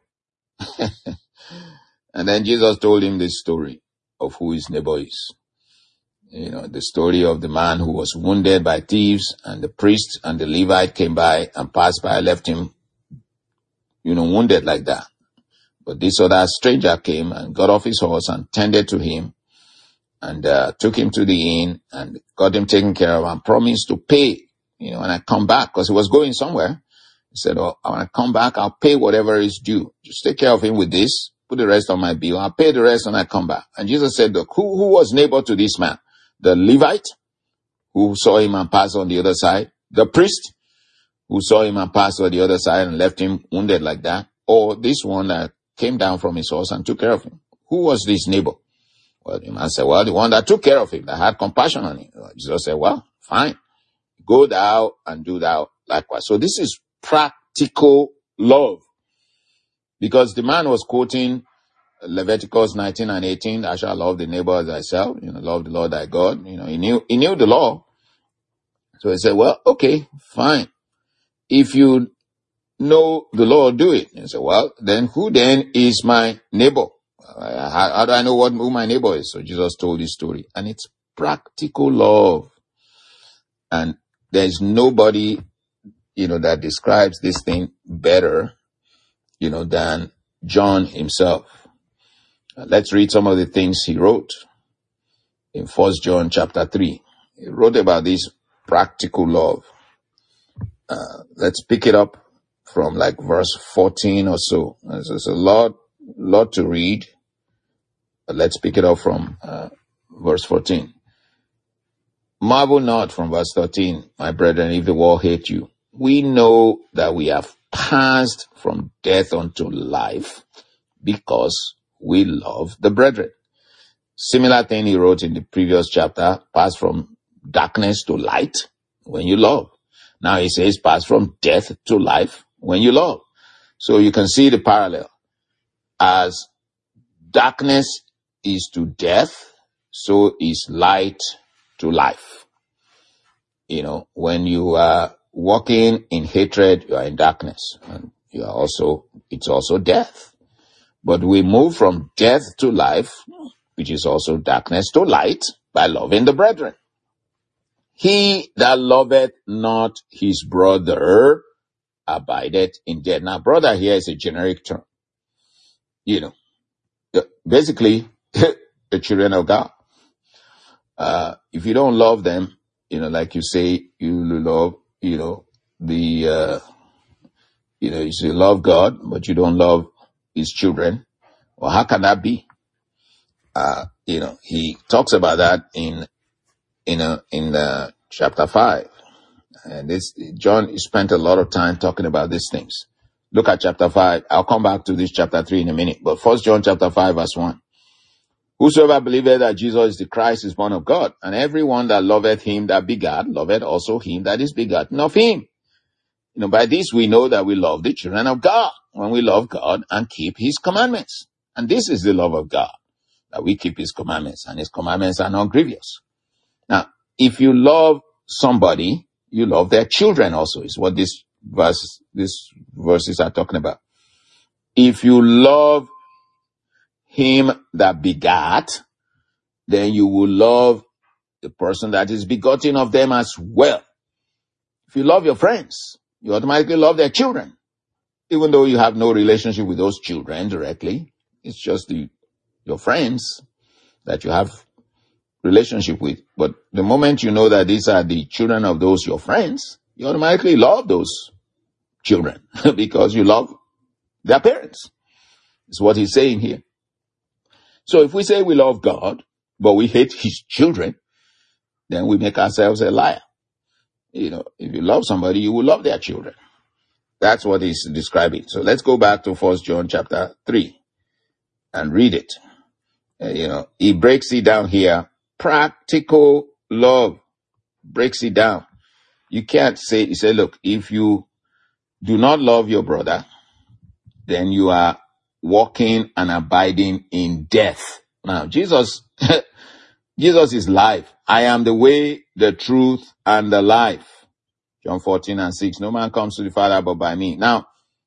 And then Jesus told him this story of who his neighbor is. You know, the story of the man who was wounded by thieves, and the priest and the Levite came by and passed by, left him, you know, wounded like that. But this other stranger came and got off his horse and tended to him, and uh, took him to the inn and got him taken care of, and promised to pay, you know, when I come back, because he was going somewhere. He said, oh, when I come back, I'll pay whatever is due. Just take care of him with this, put the rest on my bill. I'll pay the rest when I come back. And Jesus said, look, who, who was neighbor to this man? The Levite, who saw him and passed on the other side? The priest, who saw him and passed on the other side and left him wounded like that? Or this one that came down from his horse and took care of him? Who was this neighbor? Well, the man said, well, the one that took care of him, that had compassion on him. Jesus said, well, fine. Go thou and do thou likewise. So this is practical love. Because the man was quoting Leviticus nineteen and eighteen, I shall love the neighbor as thyself, you know, love the Lord thy God. You know, he knew, he knew the law. So he said, well, okay, fine. If you know the law, do it. And he said, well, then who then is my neighbor? How, how do I know what who my neighbor is? So Jesus told this story, and it's practical love. And there's nobody, you know, that describes this thing better, you know, than John himself. Uh, let's read some of the things he wrote in First John chapter three. He wrote about this practical love. Uh, let's pick it up from like verse fourteen or so. There's a lot, lot to read. But let's pick it up from uh, verse fourteen. Marvel not, from verse thirteen, my brethren, if the world hate you. We know that we have passed from death unto life because we love the brethren. Similar thing he wrote in the previous chapter, pass from darkness to light when you love. Now he says pass from death to life when you love. So you can see the parallel. As darkness is to death, so is light to life. You know, when you are walking in hatred, you are in darkness, and you are also, it's also death. But we move from death to life, which is also darkness, to light by loving the brethren. He that loveth not his brother abideth in death. Now, brother here is a generic term. You know, basically, the children of God. Uh, if you don't love them, you know, like you say, you love, you know, the, uh, you know, you say love God, but you don't love his children. Well, how can that be? Uh, you know, he talks about that in, in, a, in, uh, chapter five. And this, John spent a lot of time talking about these things. Look at chapter five. I'll come back to this chapter three in a minute, but First John chapter five, verse one. Whosoever believeth that Jesus is the Christ is born of God, and everyone that loveth him that begat, loveth also him that is begotten of him. You know, by this we know that we love the children of God, when we love God and keep his commandments. And this is the love of God, that we keep his commandments, and his commandments are not grievous. Now, if you love somebody, you love their children also, is what this verse, these verses are talking about. If you love him that begat, then you will love the person that is begotten of them as well. If you love your friends, you automatically love their children, even though you have no relationship with those children directly. It's just the, your friends that you have relationship with. But the moment you know that these are the children of those your friends, you automatically love those children because you love their parents. It's what he's saying here. So if we say we love God, but we hate his children, then we make ourselves a liar. You know, if you love somebody, you will love their children. That's what he's describing. So let's go back to First John chapter three and read it. Uh, you know, he breaks it down here. Practical love breaks it down. You can't say, he said, look, if you do not love your brother, then you are walking and abiding in death. Now, Jesus, Jesus is life. I am the way, the truth, and the life. John fourteen and six. No man comes to the Father but by me. Now,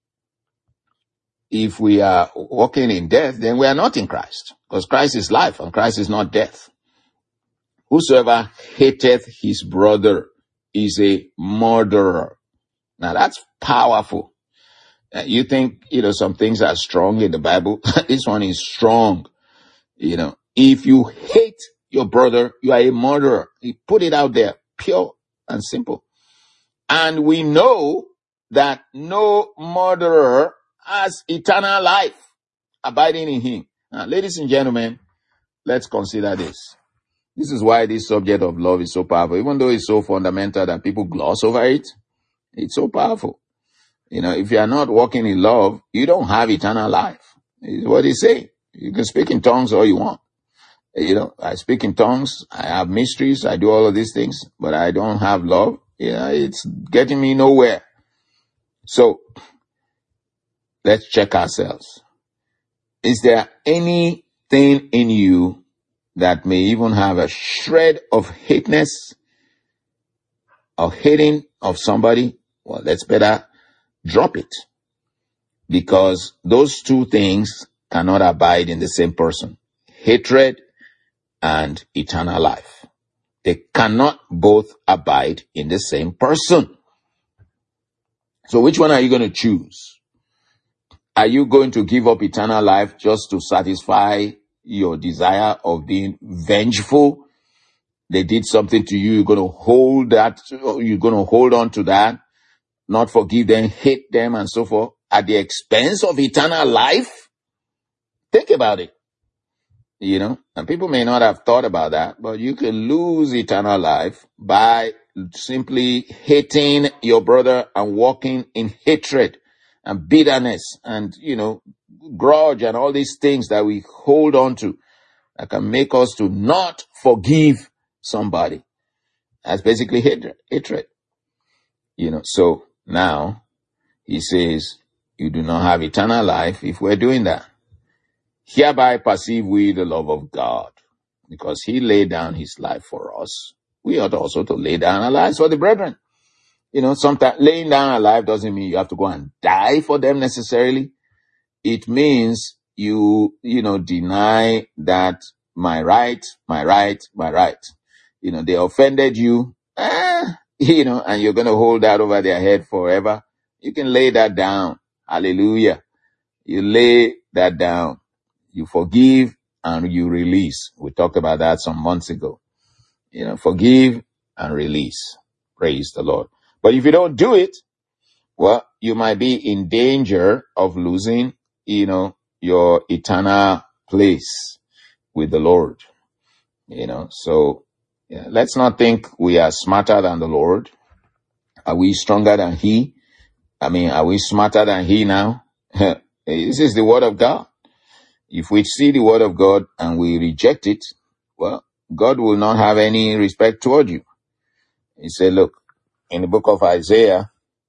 if we are walking in death, then we are not in Christ, because Christ is life and Christ is not death. Whosoever hateth his brother is a murderer. Now that's powerful. Uh, you think, you know, some things are strong in the Bible. This one is strong. You know, if you hate your brother, you are a murderer. He put it out there, pure and simple. And we know that no murderer has eternal life abiding in him. Now, ladies and gentlemen, let's consider this. This is why this subject of love is so powerful. Even though it's so fundamental that people gloss over it, it's so powerful. You know, if you are not walking in love, you don't have eternal life. Is what he's saying. You can speak in tongues all you want. You know, I speak in tongues, I have mysteries, I do all of these things, but I don't have love. You know, it's getting me nowhere. So, let's check ourselves. Is there anything in you that may even have a shred of hateness or hating of somebody? Well, let's better drop it, because those two things cannot abide in the same person. Hatred and eternal life. They cannot both abide in the same person. So which one are you going to choose? Are you going to give up eternal life just to satisfy your desire of being vengeful? They did something to you, you're going to hold that, you're going to hold on to that, not forgive them, hate them, and so forth, at the expense of eternal life? Think about it. You know, and people may not have thought about that, but you can lose eternal life by simply hating your brother and walking in hatred and bitterness and, you know, grudge and all these things that we hold on to that can make us to not forgive somebody. That's basically hatred, hatred. You know, so now he says, you do not have eternal life if we're doing that. Hereby perceive we the love of God, because he laid down his life for us. We ought also to lay down our lives for the brethren. You know, sometimes laying down our life doesn't mean you have to go and die for them necessarily. It means you, you know, deny that my right, my right, my right. You know, they offended you, eh, you know, and you're going to hold that over their head forever. You can lay that down. Hallelujah. You lay that down. You forgive and you release. We talked about that some months ago. You know, forgive and release. Praise the Lord. But if you don't do it, well, you might be in danger of losing, you know, your eternal place with the Lord. You know, so yeah, let's not think we are smarter than the Lord. Are we stronger than he? I mean, are we smarter than he now? This is the word of God. If we see the word of God and we reject it, well, God will not have any respect toward you. He said, look, in the book of Isaiah,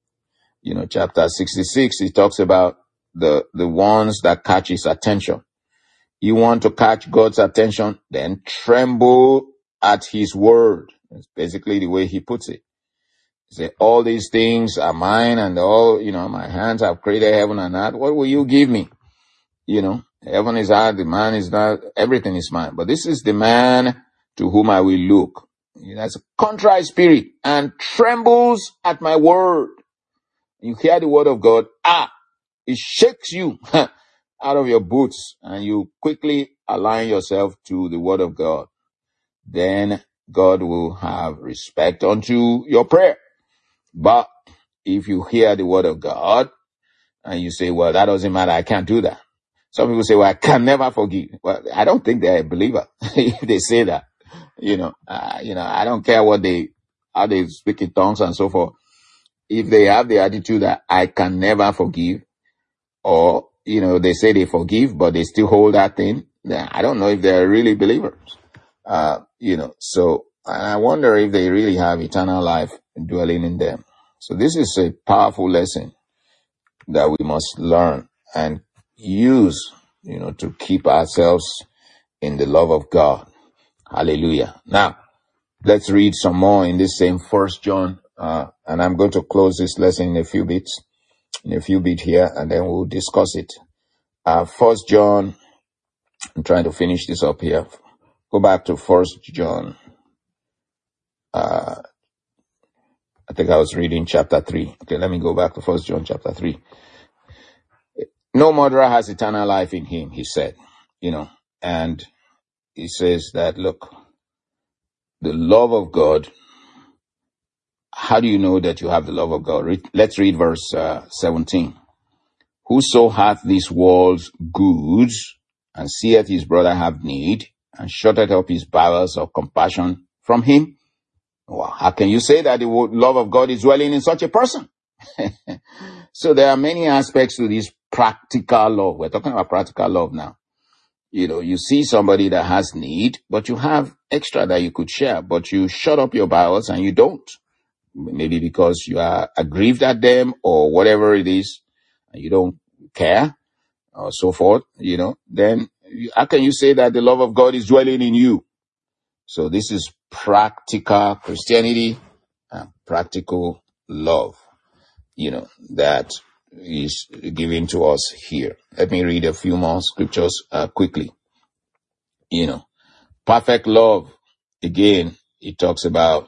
you know, chapter sixty-six, he talks about the, the ones that catch his attention. You want to catch God's attention, then tremble at his word. That's basically the way he puts it. He said, all these things are mine, and all, you know, my hands have created heaven and earth. What will you give me? You know, heaven is ours, the man is not, everything is mine. But this is the man to whom I will look. He has a contrite spirit and trembles at my word. You hear the word of God, ah, it shakes you out of your boots, and you quickly align yourself to the word of God. Then God will have respect unto your prayer. But if you hear the word of God and you say, well, that doesn't matter, I can't do that. Some people say, well, I can never forgive. Well, I don't think they're a believer if they say that. You know, uh, you know, I don't care what they, how they speak in tongues and so forth. if they have the attitude that I can never forgive, or, you know, they say they forgive, but they still hold that thing, then I don't know if they're really believers. Uh, you know, so I wonder if they really have eternal life dwelling in them. So this is a powerful lesson that we must learn and use, you know, to keep ourselves in the love of God. Hallelujah. Now, let's read some more in this same First John, uh, and I'm going to close this lesson in a few bits, in a few bits here, and then we'll discuss it. Uh, First John, I'm trying to finish this up here. Go back to First John. Uh, I think I was reading chapter three. Okay, let me go back to First John chapter three. No murderer has eternal life in him, he said, you know, and he says that, look, the love of God, how do you know that you have the love of God? Read, let's read verse uh, seventeen. Whoso hath these world's goods, and seeth his brother have need, and shutteth up his bowels of compassion from him, well, how can you say that the love of God is dwelling in such a person? So there are many aspects to this practical love. We're talking about practical love now. You know, you see somebody that has need, but you have extra that you could share, but you shut up your bowels and you don't. Maybe because you are aggrieved at them or whatever it is, and you don't care, or so forth, you know, then how can you say that the love of God is dwelling in you? So this is practical Christianity and practical love, you know, that is given to us here. Let me read a few more scriptures uh, quickly. You know, perfect love, again, it talks about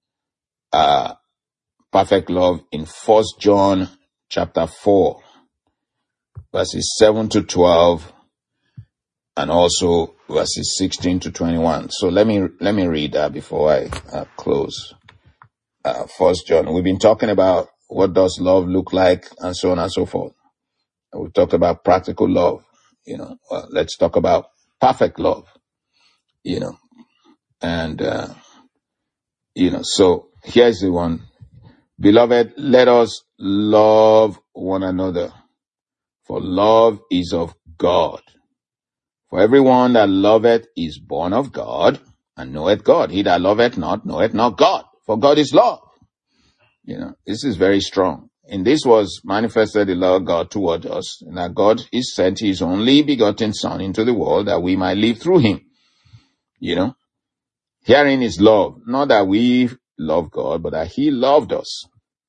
uh, perfect love in First John chapter four, verses seven to twelve, and also verses sixteen to twenty-one. So let me let me read that before I uh, close. Uh, First John. We've been talking about what does love look like, and so on and so forth. And we've talked about practical love. You know, well, let's talk about perfect love. You know, and uh, you know. So here's the one. Beloved, let us love one another, for love is of God. For everyone that loveth is born of God, and knoweth God. He that loveth not, knoweth not God, for God is love. You know, this is very strong. And this was manifested the love of God toward us, and that God is sent his only begotten Son into the world that we might live through him. You know, herein is love, not that we love God, but that he loved us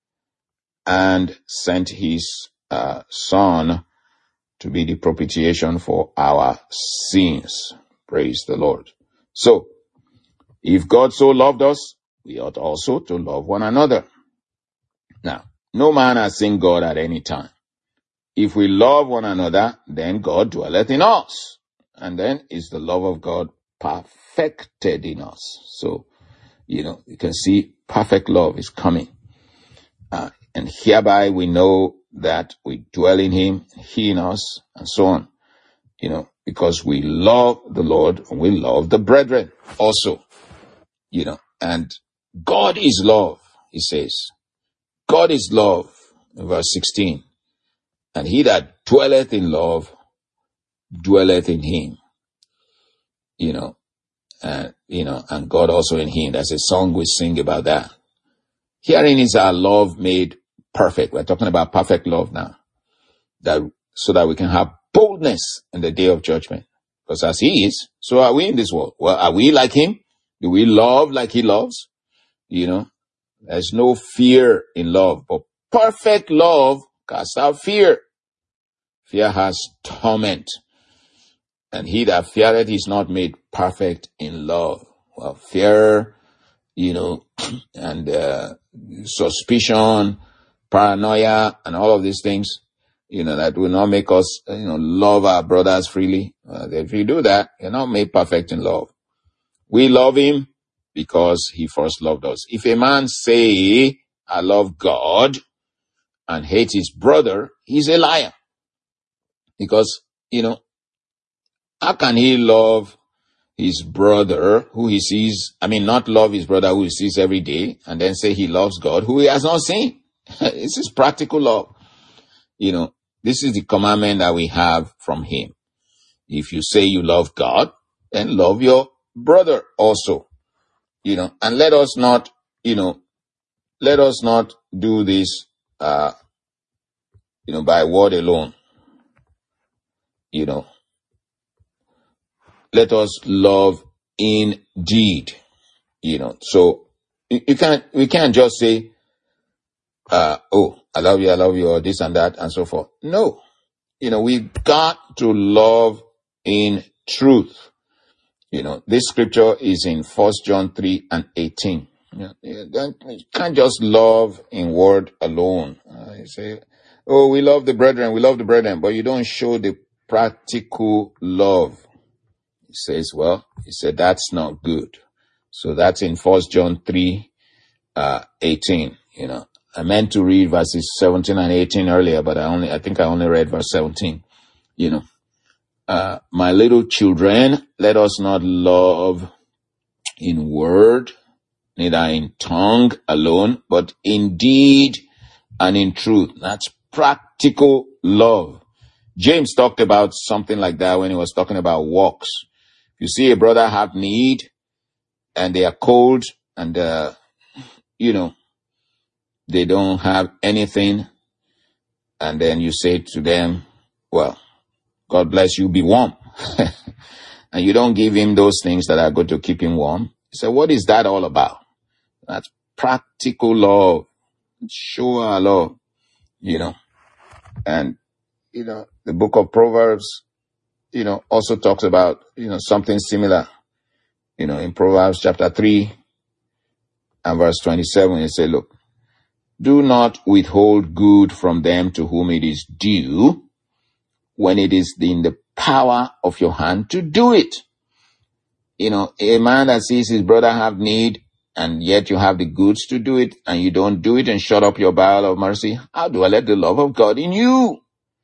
and sent his uh, Son to be the propitiation for our sins. Praise the Lord. So, if God so loved us, we ought also to love one another. Now, no man has seen God at any time. If we love one another, then God dwelleth in us. And then is the love of God perfected in us. So, you know, you can see perfect love is coming. Uh, and hereby we know that we dwell in him, he in us, and so on. You know, because we love the Lord and we love the brethren also. You know, and God is love, he says. God is love, in verse sixteen. And he that dwelleth in love, dwelleth in him. You know, and, you know, and God also in him. There's a song we sing about that. Herein is our love made perfect. We're talking about perfect love now. That, so that we can have boldness in the day of judgment. Because as he is, so are we in this world. Well, are we like him? Do we love like he loves? You know, there's no fear in love, but perfect love casts out fear. Fear has torment, and he that feareth is not made perfect in love. Well, fear, you know, and uh, suspicion, paranoia, and all of these things, you know, that will not make us, you know, love our brothers freely. Uh, if you do that, you're not made perfect in love. We love him because he first loved us. If a man say, I love God, and hate his brother, he's a liar. Because, you know, how can he love his brother who he sees, I mean, not love his brother who he sees every day, and then say he loves God who he has not seen? This is practical love. You know, this is the commandment that we have from him. If you say you love God, then love your brother also. You know, and let us not, you know, let us not do this, uh, you know, by word alone. You know, let us love in deed. You know, so you, you can't, we can't just say, uh, oh, I love you, I love you, or this and that and so forth. No, you know, we've got to love in truth. You know, this scripture is in First John three and eighteen. You know, you can't just love in word alone. Uh, you say, oh, we love the brethren, we love the brethren, but you don't show the practical love. He says, well, he said, that's not good. So that's in First John three, uh, eighteen. You know, I meant to read verses seventeen and eighteen earlier, but I only, I think I only read verse seventeen. You know, uh, my little children, let us not love in word, neither in tongue alone, but in deed and in truth. That's practical love. James talked about something like that when he was talking about works. You see a brother have need and they are cold and, uh, you know, they don't have anything. And then you say to them, well, God bless you, be warm. And you don't give him those things that are going to keep him warm. So what is that all about? That's practical love. Show our love, you know. And, you know, the book of Proverbs, you know, also talks about, you know, something similar. You know, in Proverbs chapter three and verse twenty-seven, it says, look, do not withhold good from them to whom it is due when it is in the power of your hand to do it. You know, a man that sees his brother have need and yet you have the goods to do it and you don't do it and shut up your bowel of mercy, how do I let the love of God in you?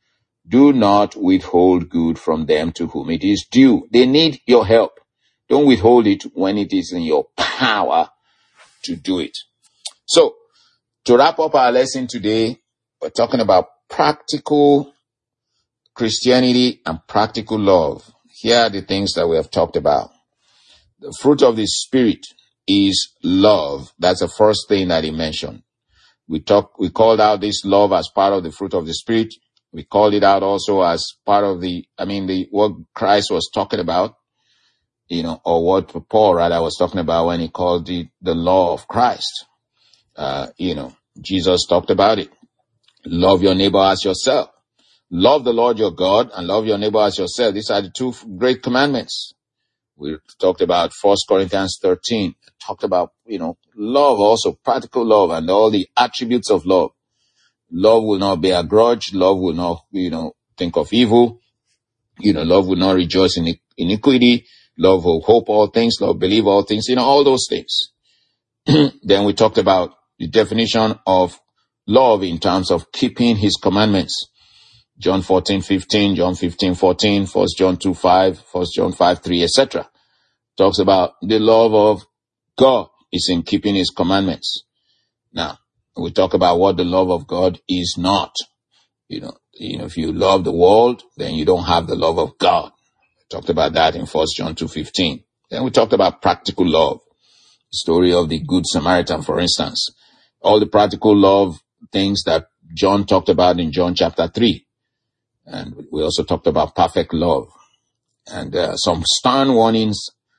Do not withhold good from them to whom it is due. They need your help. Don't withhold it when it is in your power to do it. So, to wrap up our lesson today, we're talking about practical Christianity and practical love. Here are the things that we have talked about. The fruit of the Spirit is love. That's the first thing that he mentioned. We talked, we called out this love as part of the fruit of the Spirit. We called it out also as part of the, I mean, the, what Christ was talking about, you know, or what Paul rather was talking about when he called it the law of Christ. Uh, you know, Jesus talked about it. Love your neighbor as yourself. Love the Lord your God and love your neighbor as yourself. These are the two great commandments. We talked about First Corinthians thirteen. Talked about, you know, love also, practical love and all the attributes of love. Love will not bear a grudge. Love will not, you know, think of evil. You know, love will not rejoice in iniquity. Love will hope all things. Love believe all things. You know, all those things. Then we talked about the definition of love in terms of keeping his commandments. John fourteen fifteen, John fifteen fourteen, First John two five, First John five three, et cetera. Talks about the love of God is in keeping his commandments. Now, we talk about what the love of God is not. You know, you know, if you love the world, then you don't have the love of God. We talked about that in First John two fifteen. Then we talked about practical love. The story of the Good Samaritan, for instance. All the practical love things that John talked about in John chapter three. And we also talked about perfect love. And uh, some stern warnings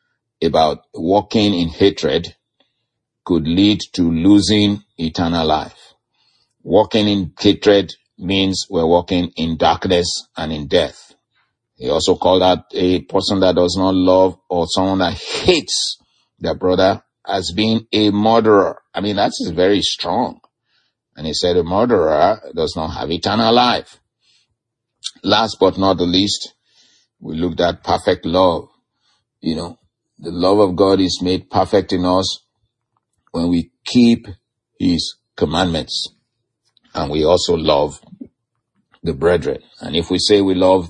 about walking in hatred could lead to losing eternal life. Walking in hatred means we're walking in darkness and in death. He also called out a person that does not love or someone that hates their brother as being a murderer. I mean, that's very strong. And he said a murderer does not have eternal life. Last but not the least, we looked at perfect love. You know, the love of God is made perfect in us when we keep his commandments. And we also love the brethren. And if we say we love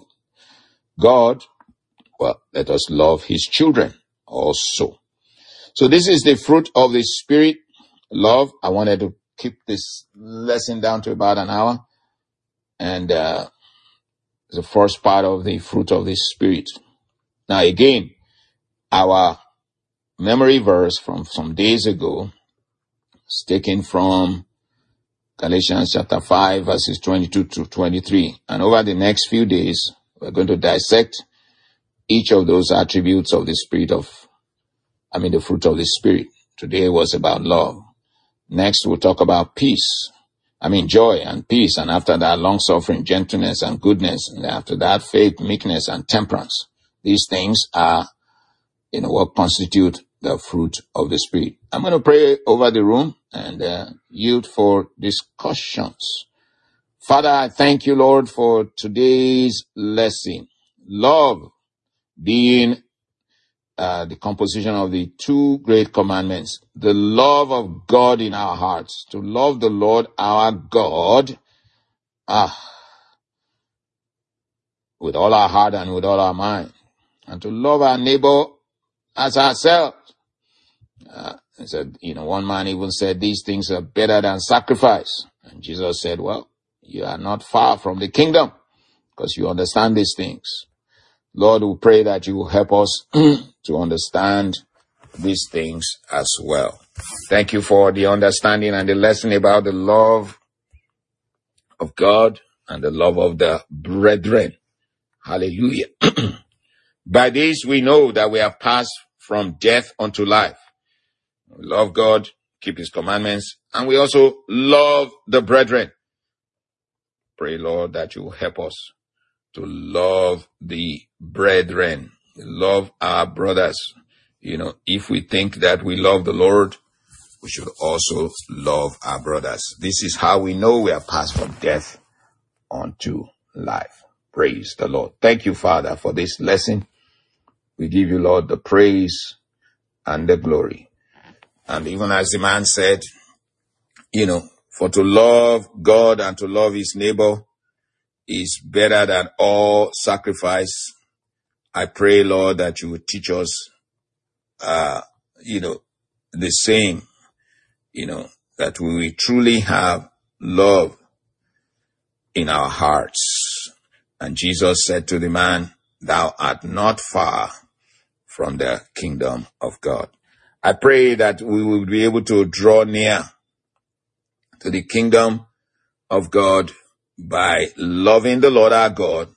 God, well, let us love his children also. So this is the fruit of the Spirit, love. I wanted to keep this lesson down to about an hour. And uh, the first part of the fruit of the Spirit. Now again, our memory verse from some days ago is taken from Galatians chapter five, verses twenty-two to twenty-three. And over the next few days, we're going to dissect each of those attributes of the Spirit of, I mean, the fruit of the Spirit. Today was about love. Next, we'll talk about peace. I mean, joy and peace. And after that, long-suffering, gentleness and goodness. And after that, faith, meekness and temperance. These things are, you know, what constitute the fruit of the Spirit. I'm going to pray over the room and uh, yield for discussions. Father, I thank you, Lord, for today's lesson. Love being uh, the composition of the two great commandments. The love of God in our hearts. To love the Lord our God ah, with all our heart and with all our mind. And to love our neighbor as ourselves. Uh, he said, you know, one man even said, these things are better than sacrifice. And Jesus said, well, you are not far from the kingdom because you understand these things. Lord, we pray that you will help us to understand these things as well. Thank you for the understanding and the lesson about the love of God and the love of the brethren. Hallelujah. By this we know that we have passed from death unto life. We love God, keep his commandments, and we also love the brethren. Pray, Lord, that you will help us to love the brethren, love our brothers. You know, if we think that we love the Lord, we should also love our brothers. This is how we know we are passed from death unto life. Praise the Lord. Thank you, Father, for this lesson. We give you, Lord, the praise and the glory. And even as the man said, you know, for to love God and to love his neighbor is better than all sacrifice. I pray, Lord, that you would teach us, uh, you know, the same, you know, that we will truly have love in our hearts. And Jesus said to the man, thou art not far from the kingdom of God. I pray that we will be able to draw near to the kingdom of God by loving the Lord our God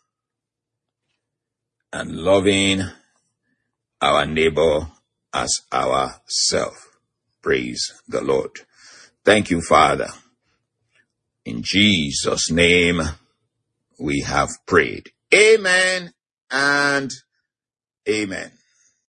and loving our neighbor as ourself. Praise the Lord. Thank you, Father. In Jesus' name we have prayed. Amen and amen.